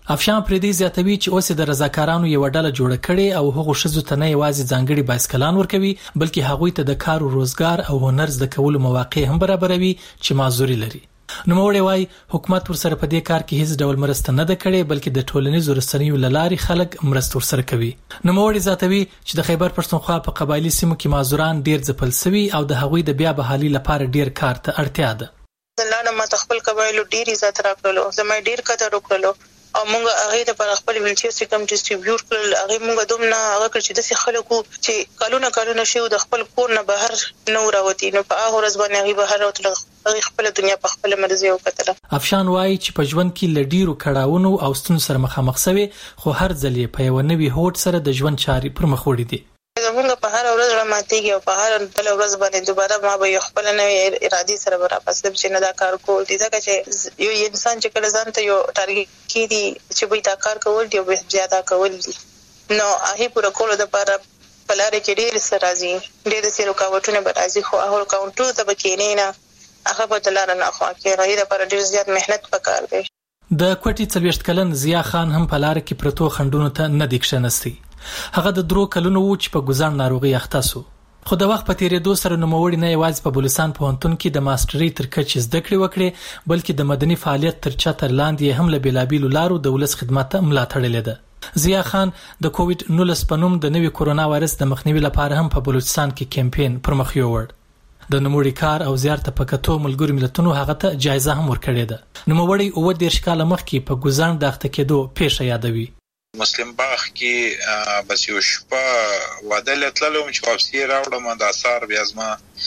افشان پردي زیاتوي چې اوس د رضاکارانو یو ډله جوړه کړي او هغه شذو ته نه یوازې ځانګړي بایسکلان ورکوي بلکې هغوی ته د کار او روزګار او هنر زده کولو مواقع هم برابروي چې معذوري لري. نو موړی وای حکومت ورسره په دې کار کې هیڅ ډول مرسته نه ده کړې بلکې د ټولنیزو رسنیو لارې خلک مرسته ورسره کوي. نو موړی زیاتوي چې د خیبر پښتونخوا په قبایلی سیمو کې معذوران ډیر ځپل شوي او د هغوی د بیا بحالي لپاره ډیر کار ته اړتیا ده.
زلاله ما خپل قبایلو ډیر عزت راکړلو زما ډیر قدر وکړلو او موږ هغه د پر خپل ویلچیر سیستم ډیسټریبیوټ کړل هغه موږ دومره هغه چې د خلکو چې کالونه شي د خپل کور نه بهر نه راوتی نو په هغه ورځ باندې هغه بهر راوتل هغه خپل دنیا په خپل مرزي وکړه.
افشان وایي چې په ژوند کې لډیرو کړهونو او ستونزو سره مخامخ شوی خو هر ځل په یو نوي هوډ سره د ژوند چاري پر مخ وړي دي.
زمونږ په هر ورځ راماتېږي او په هر بل ورځ باندې دوباره ما به خپل نوې ارادي سره واپس لم چې نه دا کار کول دي ځکه چې یو انسان چې کله ځان ته یو ټارګټ کړي چې به دا کار کول دی او زیاته کول دي نو هغه پوره کول د لپاره بلاره کې ډېر سره راځي ډېر سره رکاوټونه به راځي خو هغه کاونټر ته بکینې نه هغه په دلاره نه خو کې راځي د لپاره ډېر زیات مهنت وکړ دی.
د کوټي 40 کلن ضیا خان هم په لار کې پرتو خندونو ته نه دښنستی. هغه د درو کلونو و چې په ګزار ناروغي اخته شو خو د وخت په تیریدو سره نوموړی نه یوازې په بلوچستان پوهنتون کې د ماستري تر کچې زده کړې وکړې بلکې د مدني فعالیت تر چتر لاندې هم له بېلابېلو لارو د ولس خدمت ته ملا تړلې ده. ضیا خان د کووډ 19 په نوم د نوي کورونا وایرس د مخنیوي لپاره هم په بلوچستان کې کمپاین پر مخ یووړ. د نوموړي کار او زیارت په کتو ملګرو ملتونو هغه ته جایزه هم ورکړې ده. نوموړی 30 کال مخکې په ګزار د اخته کېدو پیښه یادوي.
مسلم باغ کې بس یو شپه واده لتللم چې واپسی راوړم د اثار بیا زما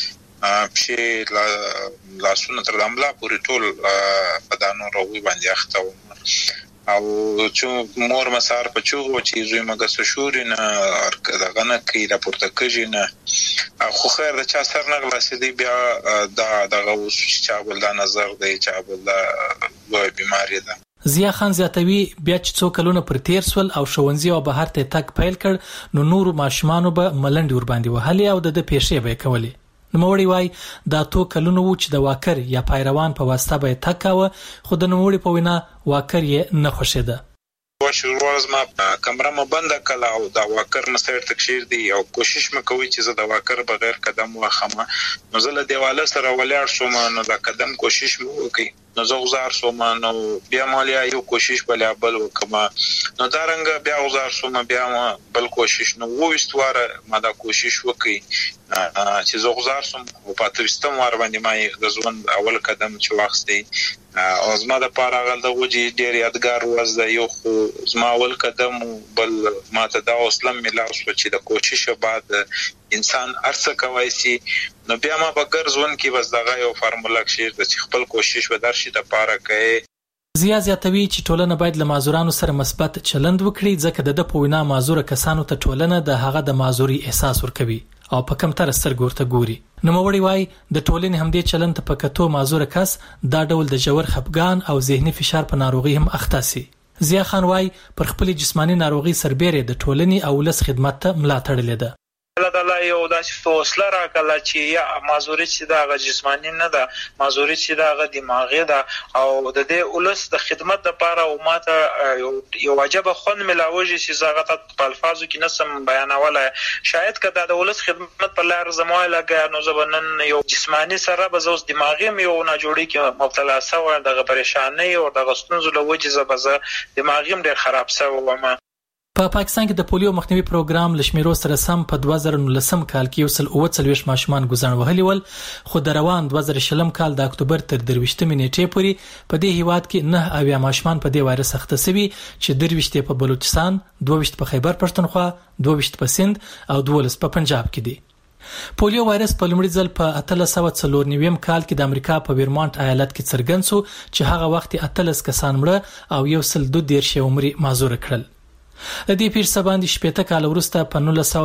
پښې لاسونه تر دملا پورې ټول په دانو روي باندې اخته او چې مور مسار په چوغو چې زوی مګه شوري نه دغه نه کې راپورته کېږي نه خو خیر د چا سر نه غلاسي دی بیا دغه چا بل د نظر دی چا بل د بیماری ده.
ضیا خان زیاتوي بیا چې څو کلونه پر تیر سول او ښوونځي او بهر ته تک پیل کړ نو نورو ماشومانو به ملنډي ور باندې وهلي او د پیښې به کولې. نوموړی وای دا تو کلونه و چې د واکر یا پیروان په واسطه به تک کاوه خو د نوموړي په وینا واکر یې نه خوښیده.
شروع ما کمره مو بند کړه او دا واکر مسیر تکشیر دی او کوشش مکوي چې زه د واکر بغیر قدم واخمه نو زه له دیواله سره ولاړ شوم نو دا قدم کوشش مو وکي نو زه غزار شوم نو بیا مالیا یو کوشش بل بل وکما نو دا رنګ بیا غزار شوم بیا بل کوشش نو وستواره ما دا کوشش وکي چې زه غزار شوم او په توستم ور باندې ما د ځوان اول قدم چې واخستې او زما د پاره غل د وجي ډیر یادګار وځ یو خو زما اول قدم بل ما ته دا اوسلم ملاوس چې د کوشش بعد انسان ارڅ کوي سي نو بیا ما بغیر ځوان کې بس دغه یو فارمولا کشیر د خپل کوشش ودرشي د پاره کوي.
ضیا زیاتوي چې ټولنه باید له معذورانو سره مثبت چلند وکړي ځکه د پوینا معذور کسانو ته ټولنه د هغه د معذوري احساس ورکوي او په کم تر سترګو ورته ګوري. نوموړی وای د ټولنې همدې چلند ته په کتو معذور کس دا ډول د جوړ خپګان او ذهني فشار په ناروغي هم اخته سي. ضیا خان وای پر خپل جسمانی ناروغي سربېره د ټولنې او ولس خدمت ته ملا تړلې ده.
الله تعالی یو داسې توسله راکړه چې یا معذوري چې دا جسمانی نه ده معذوري چې دا دماغي ده او د دې ولس د خدمت لپاره او ماته یو واجب خون ملاوي چې زغه په الفاظو کې نسم بیانوله شاید کدا د ولس خدمت په لار زموږه لګا نو زبنن یو جسمانی سره بزوس دماغي یو نه جوړي کې مبتلا سو دغه پریشانی او دغه ستونزو له وجې زبزه دماغي ډېر خراب سو ومه.
په پاکستان کې د پولیو مخنیوي پروګرام لشمیرو سره سم په 2019 کال کې 140 ماشومان ګزار وهلي ول خو د روان 2020 کال د اکتوبر تر 23 نیټې پورې په دې هیواد کې 9 ماشومان په دې وایرس اخته شوي چې 23 په بلوچستان 22 په خیبر پښتونخوا 22 په سند او 12 په پنجاب کې دي. پولیو وایرس په لومړي ځل په 1894 کال کې د امریکا په ویرمونټ ایالت کې څرګند شو چې هغه وخت 18 کسان مړه او 112 عمري معذور کړل. د دې پیښې باندې شپږ کال وروسته په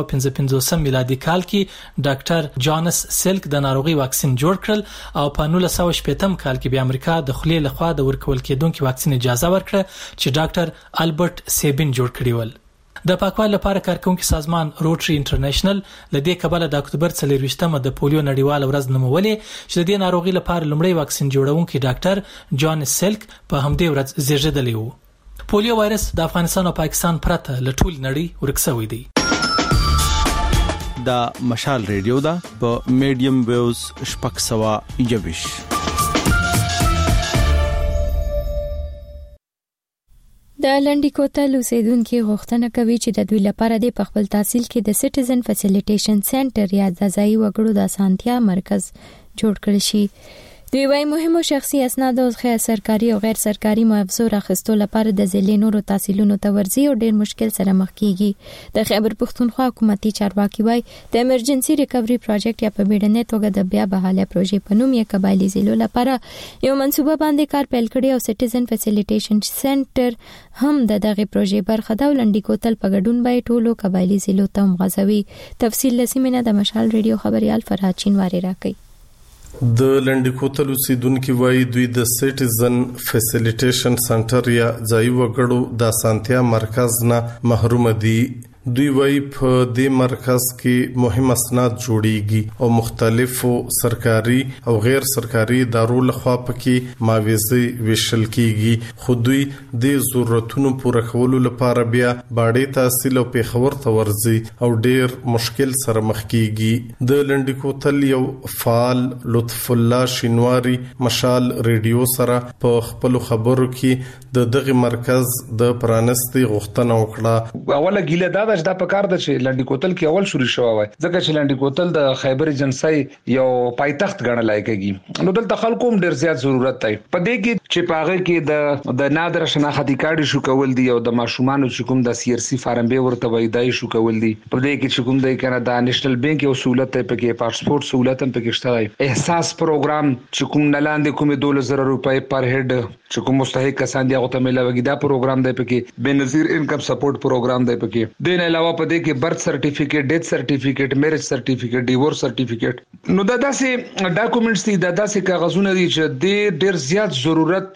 1955 میلادي کال کې ډاکټر جانس سلک د ناروغي واکسین جوړ کړل او په 1960 کال کې بیا امریکا د خلیې لخوا د ورکول کېدونکو واکسین اجازه ورکړه چې ډاکټر البرت سیبین جوړ کړی ول. د پاکوالي لپاره کارکونکو سازمان روټري انټرنیشنل لدې کبله د اکتوبر 24مه د پولیو نړیوال ورځ نومولې چې د دې ناروغي لپاره لومړی واکسین جوړونکي ډاکټر جانس سلک په همدې ورځ زیږیدلی و. پولیو وایرس د افغانستان او پاکستان پرته له ټول نړۍ ورکسوي دی.
دا مشال ریډیو دا په میډیم ویوز شپږ سوه یویش.
د لنډی کوتل اوسیدونکو غوښتنه کوي چې د دوی لپاره د خپل تحصیل کې د سټیزن فیسیلیټیشن سنټر یا د ځایي وګړو د اسانتیا مرکز جوړ کړي شي. دوی وايي مهمو شخصي اسناد او سرکاري او غیر سرکاري معاوضو راخستو لپاره د ځلې نورو تحصیلونو ته ورځي او ډېر مشکل سره مخ کیږي. د خیبر پښتونخوا حکومتي چارواکي وايي د ایمرجنسي ریکوري پروجیکټ یا په بیړنۍ توګه د بیا بحاله پروژې په نوم یې قبایلی ضلعو لپاره یو منصوبه باندې کار پیل کړی او سټیزن فیسیلیټیشن سنټر هم دغه پروژې برخه ده. لنډی کوتل په ګډون به ټولو قبایلی ضلعو ته مغځوي. تفصیل لسیمنه د مشال ریډیو خبريال فرهاد چینواری راکړي.
د لنډی کوتل اوسیدونکو وایي دوی د سټیزن فیسیلیټیشن سنټر یا ځایي وګړو د اسانتیا مرکز نه محروم دي. دوی وایي په دې مرکز کې مهم اسناد جوړیږي او مختلفو سرکاري او غیر سرکاري ادارو لخوا پکې معاوضه ویشل کیږي. خو دوی د ضرورتونو پوره کولو لپاره بیا باډي تحصیل او پیښور ته ورځي او ډیر مشکل سره مخ کیږي. د لنډی کوتل یو فعال لطف الله شینواری مشال ریډیو سره په خپل خبرو کې دغه مرکز د پرانستي غوښتنه وکړه.
اوله ګیله دا د پکار د چې لنډی کوتل کې اول شروع شو وای ځکه چې لنډی کوتل د خیبر ایجنسی یو پایتخت ګڼل کېږي. نو دلته خلکو هم ډیر زیات ضرورت دی په دې کې چې پاغه کې د نادر شناختی کارت شو کول دي او د ماشومان چې کوم د سی ار سی فارم به ورته وایدای شو کول دي. په دې کې چې کوم د کاناډا نېشنل بانک یو سہولت په کې پاسپورت سہولت هم پکې شته. احساس پروګرام چې کوم نلاندې کوم 2000 روپۍ پر هډ چې کوم مستحق کسان دی هغه ته ملوي دا پروګرام دی پکې. بنظیر انکم سپورټ پروګرام دی پکې. د علاوه په دې کې برث سرټیفیکیټ، ډیث سرټیفیکیټ، میریج سرټیفیکیټ، ډیورس سرټیفیکیټ. نو دا داسې ډاکومېنټس دي، دا داسې کاغذونه دي چې د ډیر زیات ضرورت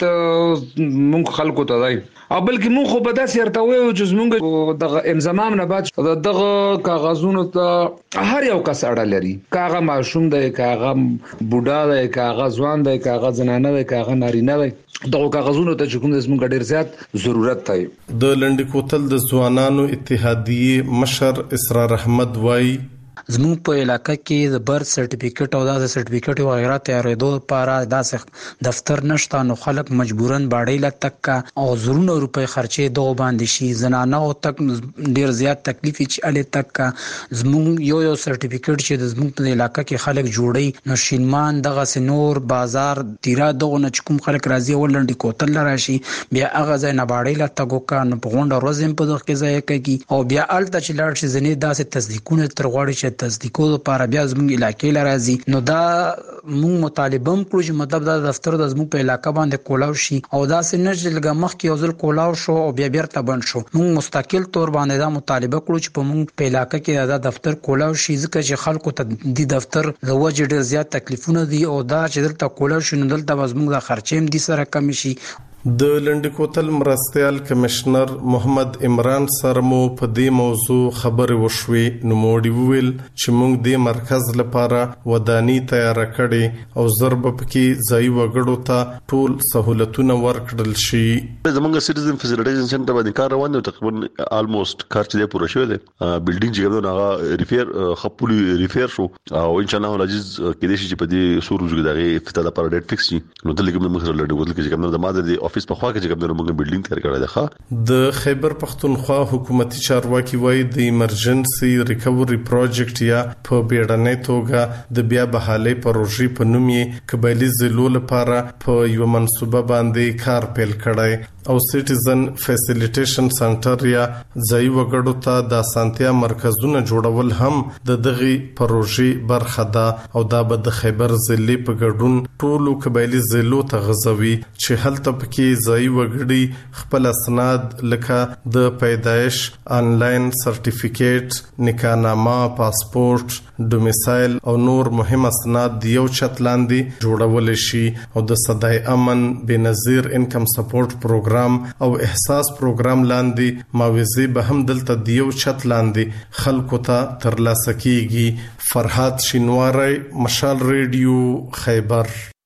مونږ خلکو ته دی. او بلکې مونږ خو به داسې ارته وایو چې مونږ دغه انضمام نه بعد دغه کاغذونو ته هر یو کس اړه لري. کاغه ماشوم دی، کاغه بوډا دی، کاغه ځوان دی، کاغه زنانه دی، کاغه نارینه دی. دغه کاغذونو ته چې کوم د زموږ ډیر زیات ضرورت دی.
د لنډی کوتل د ځوانانو اتحادیه مشر اسرار احمد وایي
زموږ په علاقې کې د برث سرټیفیکیټ او د سرټیفیکیټ او غیره تیارېدو لپاره داسې دفتر نشته. نو خلک مجبورن باډۍ لټک او زرونه روپۍ خرچې دوه باندې شي. زنانه او تک ډیر زیات تکلیف چې اله تک زموږ یو سرټیفیکیټ چې د زموږ په علاقې کې خلک جوړي نو شینمان دغه سنور بازار تیرا دغه نه کوم خلک راځي ولندې کوتل راشي بیا هغه ځای نه باډۍ لټک وکړ نو په غونډه ورځم په دغه کې ځای کوي او بیا الته چې لاړ شي ځنې داسې تصدیقونه تر غوړي تصدیقو لپاره بیا زموږ علاقې لرازي. نو دا موږ مطالبه کړو چې مطلب دا دفتر د زموږ په علاقې باندې کولاو شي او دا سنج لګه مخ کې یو ځل کولاو شو او بیا بیرته بند شو. موږ مستقل تور باندې دا مطالبه کړو چې په موږ په علاقې کې دا دفتر کولاو شي ځکه چې خلکو ته د دفتر د وجه ډیر زیات تکلیفونه دي او دا چې دلته کولاو شي نو دلته زموږ د خرچې هم دي سره کم شي.
د لنډی کوتل مرستيال کمشنر محمد عمران سرمو په دې موضوع خبرې وشوي. نو موړي ویل چې موږ د مرکز لپاره ودانی تیار کړي او ضرب پکې ځای وګړو ته ټول سہولتونه ورکړل شي.
زمونږ سټیزن فیسیلیټیشن سنټر باندې کار روان دی تقریبا آلموست کار چې پوره شوی دی. بلډینګ چې هغه ریپیر خپل ریپیر شو او ان شاء الله العزیز کې دې چې په دې سورج کې دغه افتتاح لپاره ډیټ فکس شي. نو دلته موږ سره لړ وکړل چې کوم د ماده دی افیس په خوا کې چې کوم موږ بلډینګ تیار کړی دی.
د خیبر پښتونخوا حکومتي چارواکي وایي د ایمرجنسي ریکوري پروجیکټ یا په بیړنۍ توګه د بیا بحالي پروژې په نوم یې قبایلی ضلعو لپاره په یو منصوبه باندې کار پیل کړی او سټیزن فیسیلیټیشن سنټر یا ځای وګړو ته د اسانتیا مرکزونه جوړول هم د دغه پروژې برخه ده او دا به د خیبر ضلع په ګډون ټولو قبایلی ضلعو ته غځوي چې هلته پکې ځای وګړي خپل اسناد لکه د پیدایش انلاین سرټیفیکیټ نکاحنامه پاسپورت ډومیسایل او نور مهم اسناد د یو چت لاندې جوړول شي او د صدای امن بنظیر انکم سپورټ پروګرام او احساس پروګرام لاندې معاوضه به هم دلته د یو چت لاندې خلکو ته ترلاسه کیږي. فرهاد شینواری مشال ریډیو خیبر.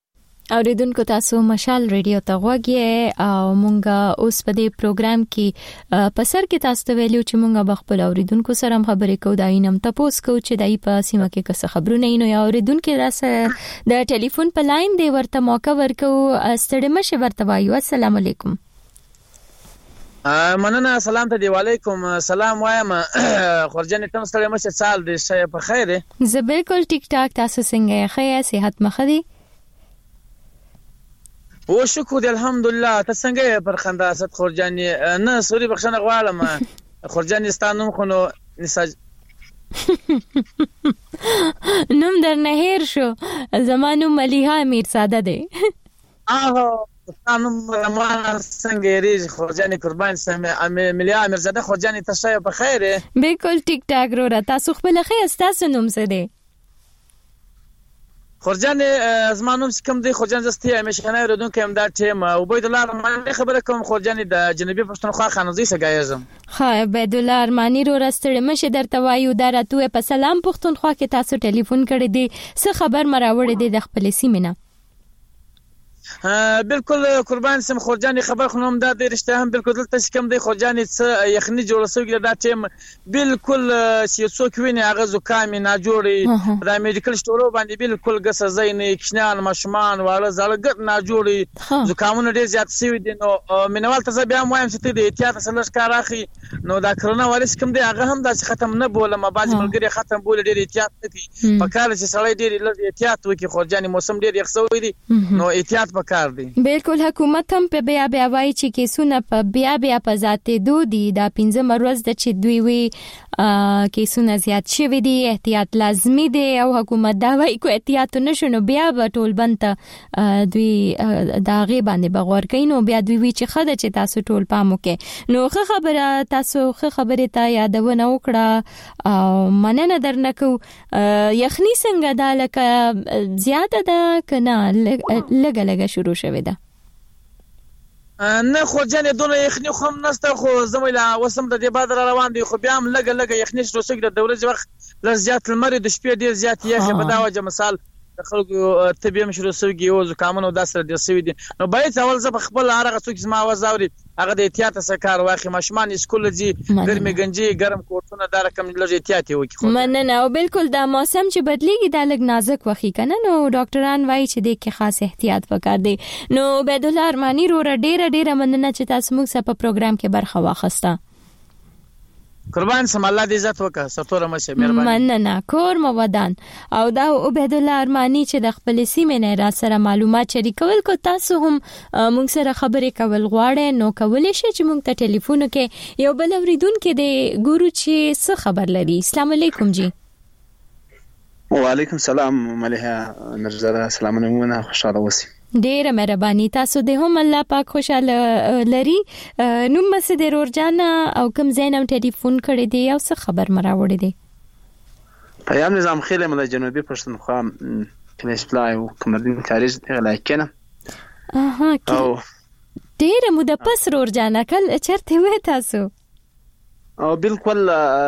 اوریدونکو تاسو مشال ریډیو ته غوږی او مونږه اوس په دې پروګرام کې په سر کې تاسو ته ویلو چې مونږه خپل اوریدونکو سره خبرې کوو دا اینم تاسو کو چې دای په سیمه کې څه خبرونه نو یا اوریدونکو راسه د ټلیفون په لاین دی ورته موقع ورکو ستړي مشه ورته وایو السلام علیکم
مننه سلام ته دی وعلیکم سلام وایم خورجن تم ستړي مشه سال دې شه په خیره
زه بالکل ټیک ټاک تاسو څنګه ښه صحت مخ دی
او شکر دی الحمدلله ته څنګه پر خنداست خورجانی نه سوري بخښنه غواړم خورجانی ستانو خو نو نساج
نوم در نه هیر شو زمانو ملیحه امیر ساده دی
ستانو رمان څنګه ریج خورجانی قربان سم ملیحه امیر زاده خورجانی تشه په خیره
بالکل ټیک ټاک رو را تاسو خپل خیر تاسو نوم څه دی
خورجان زمانوم کوم دی خورجان زستی همیشنه رودونکو هم دا ټیم عبید الله ارمانی خبره کوم خورجان د جنوبي پښتونخوا خانوزي سګایزم
ها عبید الله ارمانی رو راستړی مشه درته وایو دا راته په سلام پښتونخوا کې تاسو ټلیفون کړی دی څه خبر مراوړی دی د خپل سیمه
بالکل قربان سم خورجانی خبر خنوم دا د رښتیا هم بالکل دلته کوم دی خورجانی څه یخني جوړ سوګی دا ټیم بالکل سیاسو کوي هغه زکام نه جوړي د میډیکل سٹورو باندې بالکل غس زین کښنان مشمان والا زړګ نه جوړي زکامونه ډیر زیات سوي دي نو منوال ته بیا وایم چې د احتیاط سره کار اخی نو دا کرونا وایرس کوم دی هغه هم د ختم نه بوله ما باز ملګری ختم بوله ډیر احتیاط کوي په کار چې سړی ډیر احتیاط وکي خورجانی موسم ډیر یخ سوی دي نو احتیاط کار دی
بالکل حکومت هم په بیا وایي چې کیسونه په بیا په ذاتې دودي دا 15 ورځ د چې دوی وی کیسونه زیات شوي دي احتیاط لازمی دی او حکومت دا وایي کو احتیاط نشو بیا به ټول بند دوی دا غي باندې بغور کوي نو بیا دوی وی چې خده چې تاسو ټول پامو کې نو خبره تاسو خبره ته یادونه وکړه او مننه درنکو یخنی څنګه دا لکه زیاته ده کنه لګه شروع شوه ده
نه خو جن دونه یخنی خو نسته خو زمویل وسم د دې باد روان دي خو بیا هم لګه یخنی شروع شوه د دولت وخت لزیات المر د شپې ډیر زیات یخ په دا وجه مثال خلکو طبيعي شروع شوی او زکامونه داسره د سوي دي نو باید اول زه خپل هغه څوک زما وزاوري هغه د احتیاط سره کار واخی مشمان اسکول جی ګرمي گنجي ګرم کوټونه دا رقم لږ احتیاط وکړي
مننه او بالکل دا موسم چې بدلیږي دا لږ نازک وخی کنه نو ډاکټران وایي چې د کې خاص احتیاط وکړ دي نو عبید الله ارمانی رو ډیره مننه چې تاسو موږ سره په پروګرام کې برخه واخسته
قربان سم الله دې عزت وکړه ستوره مشه مهرباني
مننه کور مو ودان او دا عبید الله ارمانی چې د خپل سیمې نه را سره معلومات شریکول کو تاسو هم موږ سره خبرې کول غواړئ نو کولای شئ چې موږ ته ټلیفون کې یو بل اوریدونکو د ګورو چې څه خبر لري السلام علیکم جی
وعلیکم السلام مليحه نرجره سلامونه خوشاله اوسئ
ډیره مهرباني تاسو د هم الله پاک خوشاله لري نو مسد رورجان او کوم زینم ټلیفون کړی دی او څه خبر مراوړی دی
پیام نظام خیلی مله جنوبي پښتونخوا کلیش پلای او کومدین کاریز لایکنه
او ډیره مو د پس رورجان کل چرته وې تاسو
او بالکل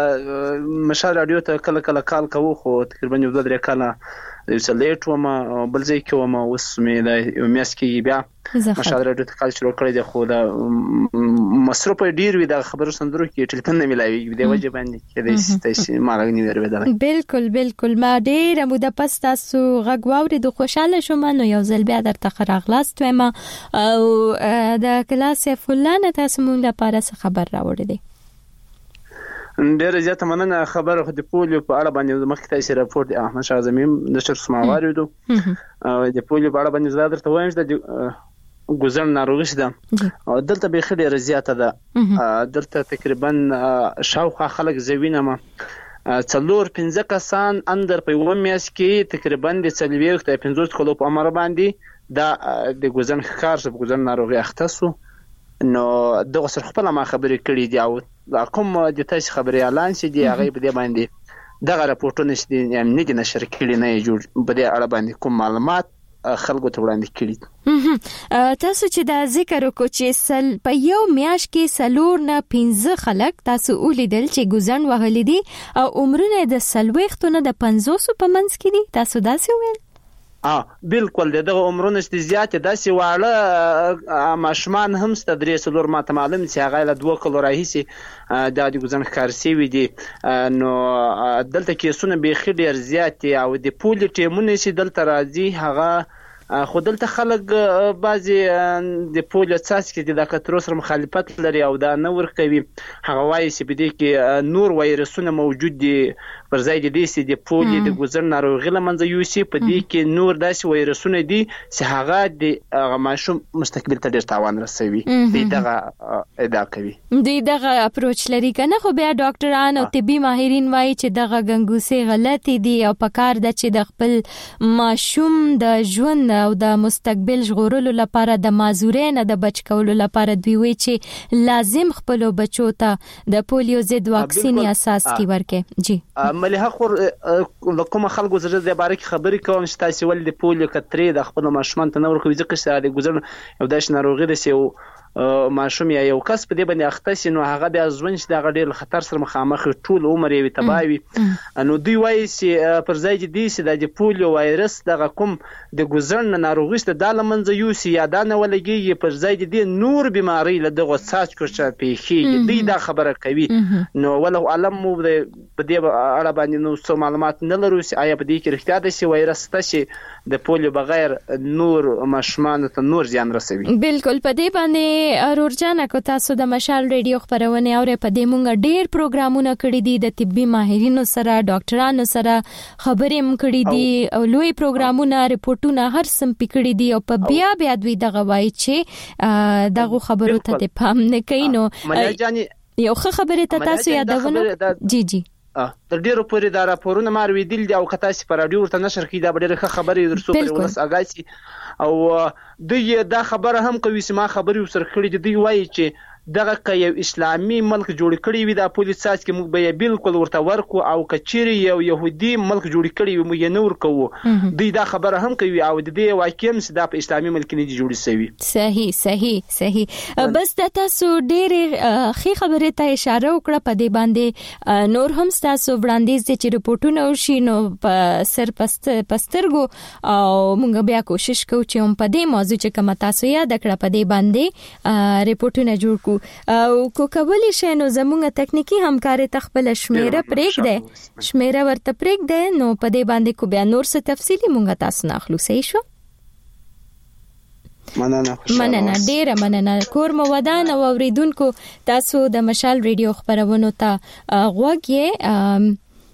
مشال رادیو ته کله کال کوو خو تقریبا یو 2-3 کاله لیټ ومه بل ځای کې ومه اوس مې د میاس کې بیا مشال رادیو ته کال شروع کړی دی خو دا مصرف ډیر وي د خبرو سندرو کې ټلیفون نه ملایوي د وجه باندې کې د استعمال نه ورېدل
بالکل ما ډیر مو د پس تاسو غوړې د خوشاله شوم نو یو ځل بیا درته خراغلاست ومه او د کلاس فلانه تاسو مونږ لپاره خبر راوړی دی
ډېر زیات مننه خبره خو د پولیو په اړه باندې مخکې تاسو راپورټ احمد شاه زمیم د شر سماواري دو د پولیو په اړه باندې زړه درته وایم چې د ګوزن ناروغي ده او دلته به خډه رضایت ده دلته تقریبا شاوخوا خلک زوینه ما 4-5 کسان اندر په یو میاس کې تقریبا د 40-50 کلو په عمر باندې دا د ګوزن ښکار څخه ګوزن ناروغي اختصو نو دغه سره خپل ما خبرې کړې دي او کوم د تاسو خبرې اعلان شې دي هغه په دې باندې دغه راپورټونه چې نه دي نشر کړي نه جوړ په دې اړه باندې کوم معلومات خلکو ته وړاندې کړي
تاسو چې دا ذکر وکړو چې په یو میاش کې 4-5 خلک تاسو ولیدل چې ګوزن وهلې دي او عمرونه د 40 نه د 50 په منځ کې دي تاسو داسې ویل
بالکل دغه عمرونه چې زیات داسې واړه ماشومان هم ست 3 ماته معلوم چې هغه له 2 کلو راهیسي د ګوزن کارسي وي دي نو دلته کیسونه به ډیر زیات او د پولی ټیمونه چې دلته راځي هغه خو دلته خلک بعضی د پولیو اساس کې د کترو سره مخالفت لري او دا نه ور کوي هغه وایي چې بده کې نور وایرسونه موجود دي پر ځای د دې د پولیو د ګوزن ناروغي لمنځه یوسي په دې کې نور داسې وایرسونه دي چې هغه د ماشوم مستقبل ته ډیر تاوان رسوي دغه ادعا کوي
دغه اپروچ لري کنه خو بیا ډاکټران او طبي ماهرین وایي چې دغه غنګوسه غلطي دي او پکار د چې د خپل ماشوم د ژوند او د مستقبل ژغورلو لپاره د مازورین د بچ کولو لپاره دوی وی چې لازم خپل بچو ته د پولیو ضد واکسین اساس کی ورکه جی
مليحه خور کوم خلکو زړه د باره کې خبرې کوم چې تاسو ول د پولیو کترې د خپل ماشومان ته نور کوي ځکه چې د ګوزن یو داش ناروغي ده چې ماشوم یا یو کس په دې باندې اخته سي نو هغه بیا ژوند چې د غډیر خطر سره مخامخ ټول عمر یې تباوي نو دوی وایي چې پر ځای دې چې د پولیو وایرس دغه کوم د ګوزن ناروغي ست د لمنځه یوسي یا د نه ولګي پر ځای دې نور بیماری له دغه ساج کوچا پیخي دوی دا خبره کوي نو ولو علم مو په دې اړه باندې نو څه معلومات نه لرو چې آیا په دې کې رښتیا ده چې وایرس ته د پولیو بغیر نور ماشومان ته نور زیان رسوي
بالکل په دې باندې اورجانا کو تاسو د مشال ریډیو خبرونه اوري په دې مونږ ډیر پروګرامونه کړی دي د طبي ماهرینو سره ډاکټرانو سره خبرې هم کړې دي او لوی پروګرامونه ریپورتونه هر سم پکړې دي او په بیا دوی دغه وایي چې دغه خبرو ته د پام نه کینو یو خبره ته تاسو یادونه جی
تر ډیرو پورې دا راپورونه مار ویدل دي او کته سي پر رادیو ورته نشر کړي دا ډیره خبرې درسو پر ولس اگاسي او دوی دا خبره هم کوي چې ما خبري وسر کړي دي وایي چې دغه یو اسلامي ملک جوړ کړی وي د پولیس ساس کې موږ به بالکل ورته ورکو او کچيري یو يهودي ملک جوړ کړی وي موږ نه ورکو دوی دا خبره هم کوي او د دې واقعي چې د اسلامي ملک نه جوړ شوی
صحیح بس د تاسو ډېر خې خبره ته اشاره وکړه په دې باندې نور هم تاسو وړاندیز دي چې رپورټونه وشي نو په سر پسترګو او موږ بیا کوشش کوو چې هم په دې موضوع چې کوم تاسو یاد کړه په دې باندې رپورټونه جوړ او کو کولی شي نو زموږه تکنیکی همکاري تخپل شمیره پریک ده شمیره ورته پریک ده نو په دې باندې کو بیا نور څه تفصیلی مونږه تاسو نه اخلو صحیح شو مننه ډیره مننه کور مو ودان او اوریدونکو تاسو د مشال ریډیو خبرونو ته غوږی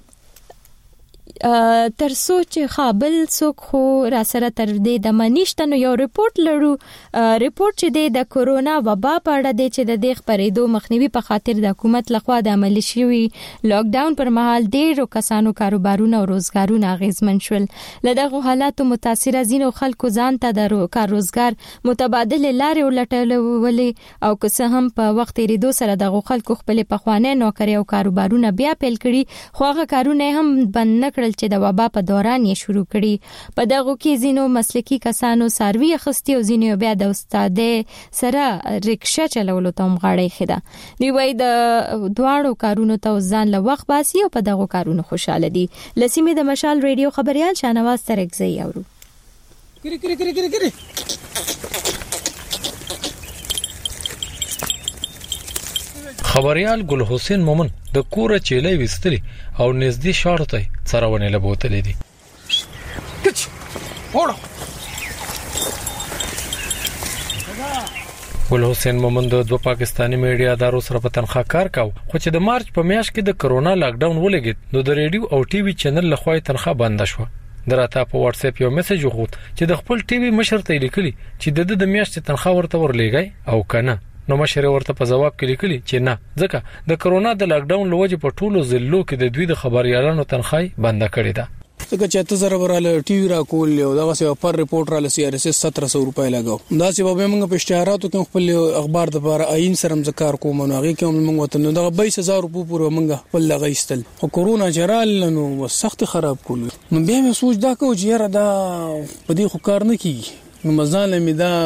تر سوچ خابل څوک خو را سره تر دې د منیشت نو یو ریپورت لرو ریپورت چې د کورونا وبا په اړه د چې د دې خبرېدو مخنیوي په خاطر د حکومت لخوا د عملی شوی لاک ډاون پر مهال ډیرو کسانو کاروبارونه او روزګارونه اغیزمن شول لدغه حالاتو متاثر زینو خلکو ځان ته د کار روزګار متبادل لارې ولټولې او که هم په وخت ریدو سره د خلکو خپل پخوانه نوکری او کاروبارونه بیا پیل کړي خو هغه کارونه هم بند نه چې د وبا په دوران یې شروع کړي په دغه کې زینو مسلکی کسانو سروي اخستي او زینو بیا د استاد سره رکشا چلولو ته مغاړی خده دی وای د دواړو کارونو ته ځان له وخت باسي او په دغه کارونو خوشاله دي لسیمه د مشال ریډیو خبريال شانواز ترکزی اورو کری
خبريال ګل حسین مومن د کوره چيلې وستري او نږدې شارته څرونه لبوتلې دي ګل حسین مومن د دوه پاکستانی میډیا ادارو سره په تنخوا کار کاوه خو چې د مارچ په میاشت کې د کرونا لاک ډاون ولګید نو د ریډیو او ټي وي چینل لخوا تنخوا بند شوه دراته په واتس اپ یو میسج وغوښت چې د خپل ټي وي مشر ته لیکلي چې د میاشتې تنخوا ورته ورلېږي او کنه نو مشر ورته په جواب کې لیکلي چې نه ځکه د کرونا د لاک ډاون لوجه په ټولو ضلعو کې د دوی د خبريالانو تنخواه بند کړې ده
څنګه چې 7000 براله ټي وی را کول یو دا وسه پر ریپورت را لسی ار اس 1700 روپۍ لګاو دا چې به موږ په اشتهاراتو کې خپل اخبار د لپاره عین سره ذکر کوم نو هغه کې موږ وته نو دا 22000 روپۍ پورې موږ خپل لګایستل او کورونا جرال نو سخت خراب کول نو بیا مې سوچ دا کو چې یاره دا په دې خو کار نه کیږي نو مزاله مې دا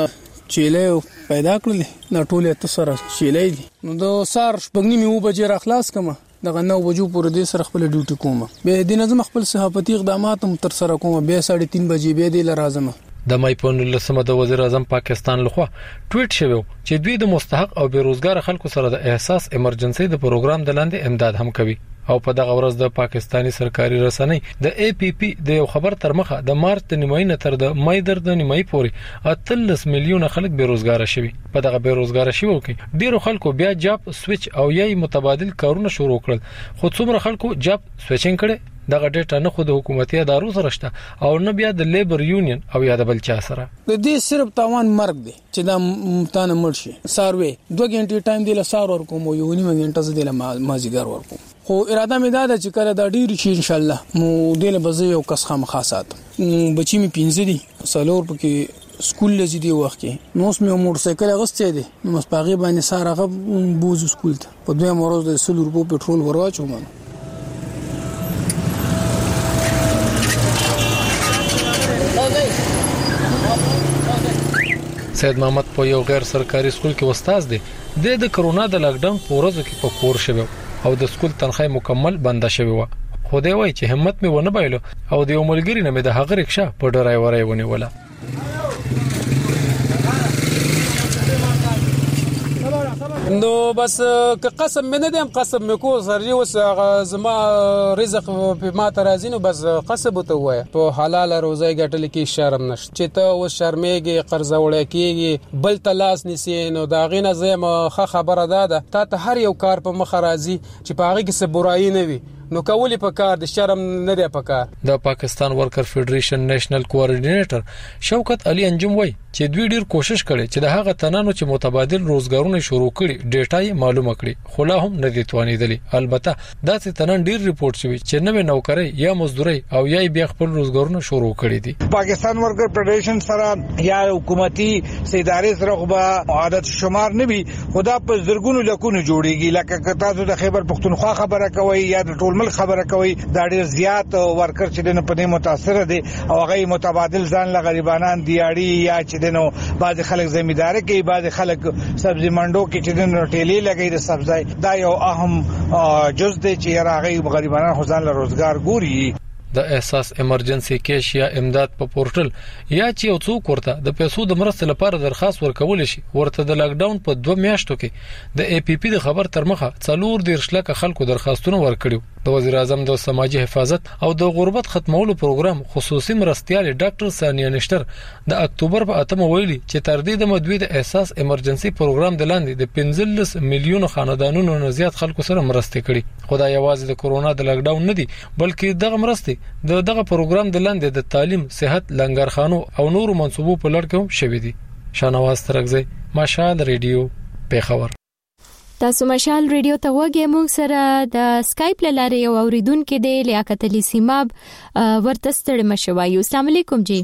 چيلې پیدا کړل نه ټوله تسره چيلې دي نو د سار شپږنی مې و بجې را خلاص کما دغه 9 بجو پورې د سره خپل ډیوټي کوم به د نظم خپل صحافتي اقدامات هم تر سره کوم به 3:30 بجې به د لازم
د مای په 19 د وزیر اعظم پاکستان لخوا ټویټ شوی چې دوی د مستحق او بیروزګار خلکو سره د احساس ایمرجنسي د پروګرام د لاندې امداد هم کوي او په دغه ورځ د پاکستانی سرکاري رسنۍ د اي پي پي د یو خبر تر مخه د مارچ د نیماینه تر د مای د نیمای پورې 13 میلیون خلک بیروزګار شوي په دغه بیروزګار شوو کې ډیرو خلکو بیا جاب سویچ او یای متبادل کارونه شروع کړل خو څومره خلکو جاب سویچینګ کړي دغه ډیټا نه خو د حکومتي ادارو سره شته او نه بیا د لیبر یونین او یا د بل چا سره
د دې صرف تاوان مرګ دی چې دا متانه مرشي ساروي 2 غنټې ټایم دی له سار ور کوم یو نیمه غنټه زده له مازیګر ور کوم خو اراده مې دا چې کله دا ډیر شي ان شاء الله مو دله بزي یو کس خاصات بچی می 15 دي سالور پکې سکول لږ دی وخت کې نو سمه موټر سایکل غسته دي نو مسپاغي باندې سارغه بوز سکول ته په دوه مروز د 100 روپو پټرول ورواچو مانه
سید محمد په یو غیر سرکاري سکول کې استاد دی د کرونا د لاک ډاون په ورځو کې په کور شوی او د سکول تنخواه مکمل بنده شوی و خو دی وایي چې همت مې ونه بایلو او د یو ملګری نه مې د هغه رکشا په ډرایورۍ ونیوله
نو بس که قسم مې نه دیم قسم مې کو سر اوس زما رزق په ما ترازینو بس قسم ته وای په حلال روزي ګټل کې شرم نشته چې ته اوس شرمېږي قرض وړې کېږي بل تلاس نسی نو دا غینه زما خبره ده ته هر یو کار په مخ راځي چې په هغه کې څه برایي نه وي نو کولی په کار د شرم نه دی په کار
د پاکستان ورکر فدریشن نېشنل کوارډینیټر شوکت علي انجم وای چې دوی ډیر کوشش کړي چې د هغه تنانو چې متبادل روزګارونه شروع کړي ډیټا یې معلومه کړي خو لا هم نه دي توانیدلی البته دا چې تنن ډیر ریپورت شوی چې نوې نوکری یا مزدوري او یا بیا خپل روزګارونه شروع کړي دي
پاکستان ورکر فدریشن سره یا حکومتي ادارې سره خو عادت شمار نه وي خدا په زرګونو لکونو جوړيږي لکه تاسو د خیبر پختونخوا خبره کوي یا د ټول ملک خبره کوي دا ډیر زیات ورکر چې د په دې متاثر دي او هغه متبادل ځان له غریبانان دیاړي یا چې دنو بعض خلک زمیندار کوي بعض خلک سبزی منډو کې چې دنو ټیلې لګي د سبزی دا یو اهم جز دی چې راغي غریبانان خو ځان له روزګار ګوري
د احساس ایمرجنسي کیش یا امداد په پورټل یا چې یو څوک ورته د پیسو د مرستې لپاره درخواست ورکول شي ورته د لاک ډاون په 2 میاشتو کې د اي پي پي د خبر تر مخه 4 لک خلکو درخواستونه ورکړي د وزیر اعظم د سماجی حفاظت او د غربت ختمولو پروګرام خصوصي مرستيال ډاکټر ثانیه نشتر د اکتوبر په 8 ویلي چې تر دې د مدوي د احساس ایمرجنسي پروګرام د لاندې د 15 میلیون خاندانونو نه زیات خلکو سره مرسته کړي خدای یوازې د کورونا د لاک ډاون نه دي بلکې دغه مرسته دغه پروګرام د لاندې د تعلیم صحت لنګرخانو او نورو منصوبو په لړ کې هم شوي دي شانواز ترغزي مشال ریډیو پیښور
تاسو مشال ریډیو ته وګورئ موږ سره د سکایپ لاره یو اوریدونکو دی لیاقت علي سیماب ورته ستړي مشوایو السلام علیکم جی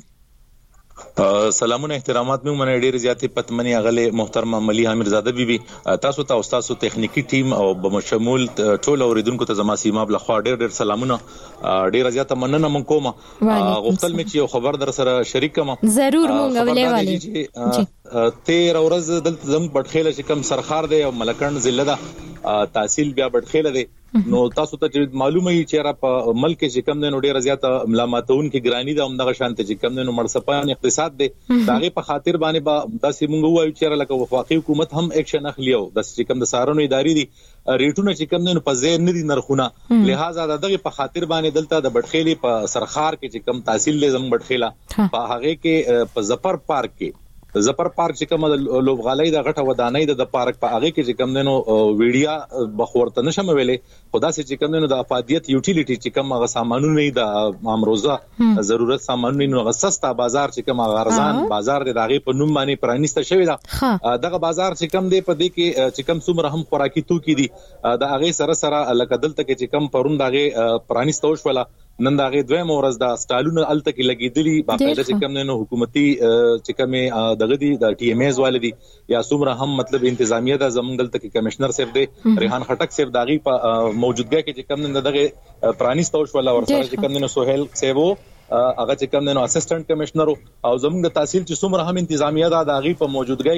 سلامونه احترامات مې منه ډېر زیاتې پتمنی اغله محترمه ملي حامد زاده بیبي تاسو ته او تاسو تخنیکی ټیم او بمشمول ټول اوریدونکو ته زما سیماب لخوا ډېر سلامونه ډېر زیاته مننه مونږ کوم غوښتل مې چې یو خبر در سره شریک کما
ضرور مونږ ولې
تیر ورځ دلته زم بټخیله چې کم سرخار دی او ملکن ضلع ده تحصیل بیا بټخیله دی نو تاسو ته معلومه یي چې را په ملک کې کم نه ډیره زیاته ملامتون کې ګرانی ده همدغه شانته چې کم نه مرسپان اقتصاد دی داغه په خاطر باندې با داسې مونږ وایو چې لکه وفاقي حکومت هم اکشن اخلي او د چې کم د سارونو ادارې دي ریټونه چې کم نه په ځای نه دي نرخونه لہذا دغه په خاطر باندې دلته د بټخېلي په سرخار کې چې کم تحصیل لزم بټخېلا په هغه کې په زفر پارک کې زفر پارک چې کوم د لوبغالۍ د غټه ودانۍ د پارک په هغه کې چې کوم دنو ویډیا بخورته نشم ویلې خدا سي چې کوم دنو د افادیت یوټیلیټي چې کوم هغه سامانونه نه د امروزه ضرورت سامانونه نه غسستا بازار چې کوم غرزان بازار د دغه په نوم باندې پرانیسته شوی دا دغه بازار چې کوم دی په دې کې چې کوم څومره هم خوراکي توکي دي د هغه سره لکه دلته کې چې کوم پرون دغه پرانیسته وشوله نن دغه دویم ورځ د سټالونو الته کې لګیدلی باقاعده چې کوم نه حکومتي چې کومه دغه دي د ټي ام ایز والدي یا څومره هم مطلب انتظامیه د زمونږ دلته کې کمشنر صاحب دی ریحان خټک صاحب داغي په موجودګۍ کې چې کوم نه دغه پرانیسته وشوله ورسره چې کوم نه سہیل صاحب هغه چې کوم نه اسسټنټ کمشنر او زمونږ د تحصیل چې څومره هم انتظامیه د داغي په موجودګۍ کې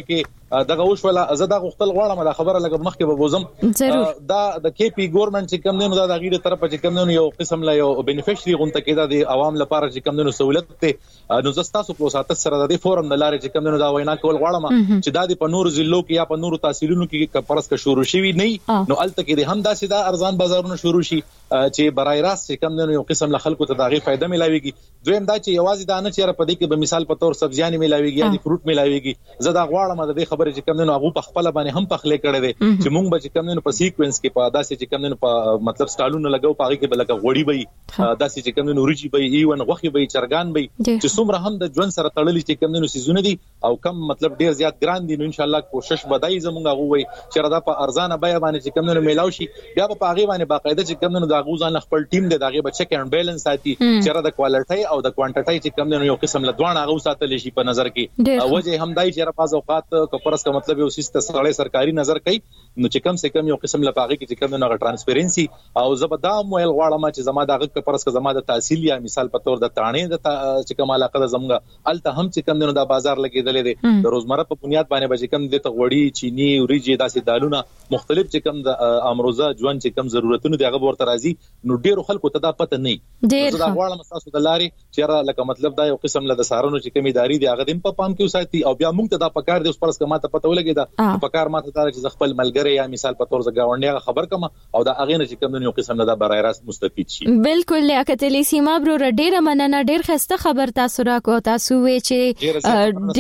دغه وشوله زه دا غوښتل غواړم دا خبره لګ مخکې به بوزم دا د کی پی ګورنمنت چې کوم نه دا غیره طرف چې کوم نه یو قسم لا یو بینیفیشري غونټه کې د عوام لپاره چې کوم نه سہولت ته نو زستاسو په وساتت سره د فورم د لارې چې کوم نه دا وینا کول غواړم چې دا د پنور ضلعو کې یا پنور تحصیلونو کې پرس کا شروع شوی نه نو الته کې هم داسې دا ارزان بازارونه شروع شي چې برای راست چې کوم نه یو قسم له خلکو ته دغه فائدہ ملاويږي دویم دا چې یوازې دا نه چې را پدې کې به مثال په تور سبزیان ملاويږي یا د فروټ ملاويږي زه دا غواړم د دې خبرې چې کوم نه هغه په خپل باندې هم پخلې کړي دي چې مونږ به چې کوم نه په سیکوینس کې په داسې چې کوم نه په مطلب سټالونو لګاو پاره کې بلکه غوړی وي داسې چې کوم نه ورچی وي ایون غوخي وي چرګان وي چې څومره هم د ژوند سره تړلې چې کوم نه سيزونه دي او کم مطلب ډیر زیات ګران دي نو ان شاء الله کوشش بدای زمونږ غوي چې ردا په ارزانه بیه باندې چې کوم نه میلاو شي بیا په هغه باندې باقاعده چې کوم نه دا غوزان خپل ټیم دی دغه بچ چک اینڈ بیلنس ساتي چې ردا کوالټي او د کوانټټي چې کوم نه یو قسم لدوان هغه ساتل شي په نظر کې وجه همدای چې را پاز اوقات کپرس کا مطلب یو سیسته سړی سرکاري نظر کوي نو چې کم سے کم یو قسم لپاره کې چې کوم نه ټرانسپیرنسي او زبدا مویل غواړم چې زما دغه کپرس کا زما د تحصیل یا مثال په تور د تانې د چې کوم علاقه د زمګه الته هم چې کوم نه د بازار لګیدل دي د روزمره په بنیاد باندې به کوم د تغوړی چینی اوریجی داسې دالونه مختلف چې کوم د امروزه ژوند چې کوم ضرورتونه دغه ورته راځي نو ډیرو خلکو ته دا پته نه ډیر دا غواړم تاسو د لارې چې را لکه مطلب دا یو قسم له سارونو چې کوم اداري دی هغه دیم په پام کې وساتي او بیا موږ ته دا پکار دی اوس پرس کما ته پته ولګي دا پکار ماته دا چې خپل ملګری یا مثال په تور زګاونډي خبر کما او دا اغه نه چې کوم یو قسم نه دا برای راست مستفید شي
بالکل لیاقت علی سیما برو ډیره مننه ډیر خسته خبر تاسو را کو تاسو وی چې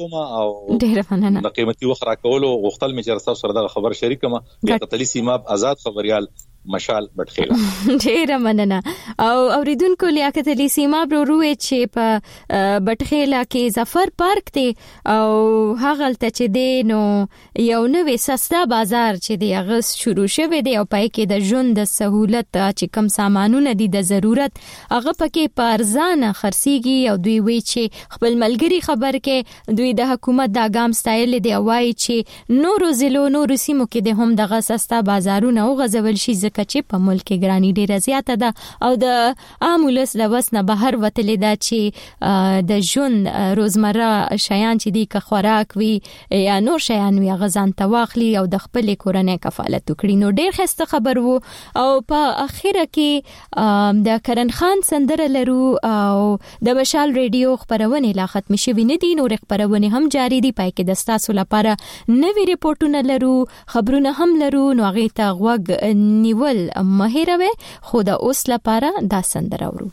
ډیر مننه
د قیمتي وخت را کولو غوښتل می چې تاسو سره دا خبر شریک کما لیاقت علی سیما آزاد خبريال مشال بټخیلا
ډیره مننه او اوریدونکو لیاقت علی سیما بروروي چې په بټخیلا کې ظفر پارک دی او هغه ته چې دی نو یو نوې سستا بازار چې دی هغه شروع شوی دی او پای کې د ژوند د سہولت چې کم سامانونه دي د ضرورت هغه پکې په ارزانه خرڅيږي او دوی وی چې خپل ملګری خبر کې دوی د حکومت د ګام ستایل دی وای چې نورو ضلعو نورو سیمو کې د هم دغه سستا بازارونه او غزول شي چې په ملک کې ګرانی ډیره زیاته ده او د عام ولس لوس نه بهر وتلې ده چې د ژوند روزمره شیان چې دي که خوراک وي یا نور شیان وي غزان تواخلي او د خپل کورنۍ کفالت وکړي نو ډیر خسته خبر وو او په اخیره کې د کرن خان سندره لرو او د مشال ریډیو خبرونه لا ختم شوي نه دي نور خبرونه هم جاری دي پای کې د تاسو لپاره نوې ریپورتونه لرو خبرونه هم لرو نو هغه ته غوږ نیول مهیروي خو د اوس لپاره دا سندره ورو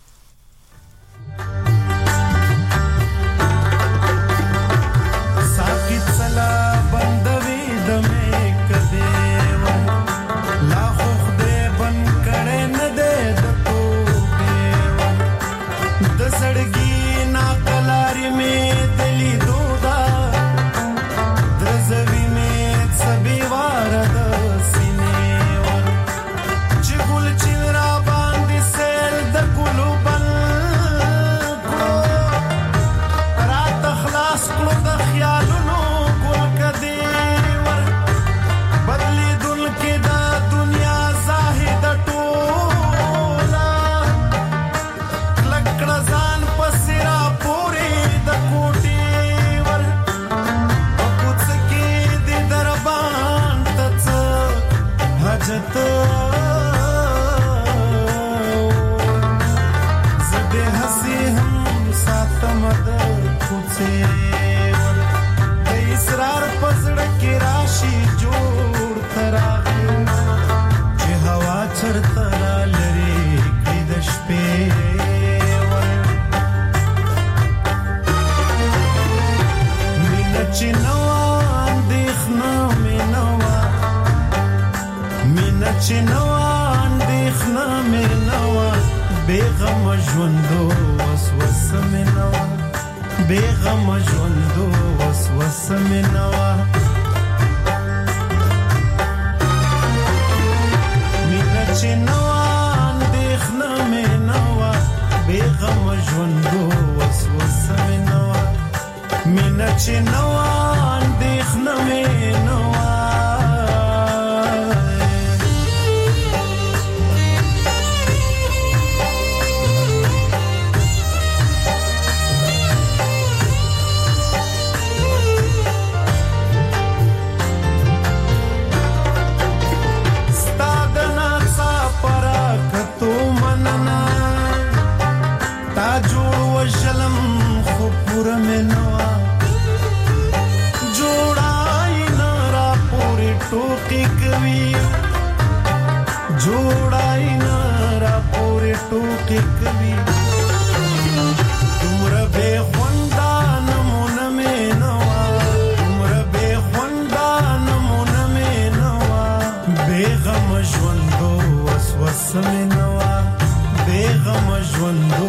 ساکت سلا بندوي د مې کدی لا خو دې بن کړه نه دې د تو د سړګي نا کلاري مې دلی دودا درزوي مې سبي وار د چنوان دیخنا میں نوا بے غم ژوندو وسوسه میں نوا بے غم ژوندو وسوسه میں نوا مینا چنوان دیخنا میں نوا بے غم ژوندو وسوسه میں نوا مینا چنوان دیخنا میں نوا में नवा जोड़ाई नारा पूरी टोकी कवी जोड़ाई नारा पूरी टोकी कवी तुमरा बेखुंदा नमूना में नवा तुमरा बेखुंदा नमूना में नवा बेगम ژوندو وسوسه में नवा बेगम ژوندو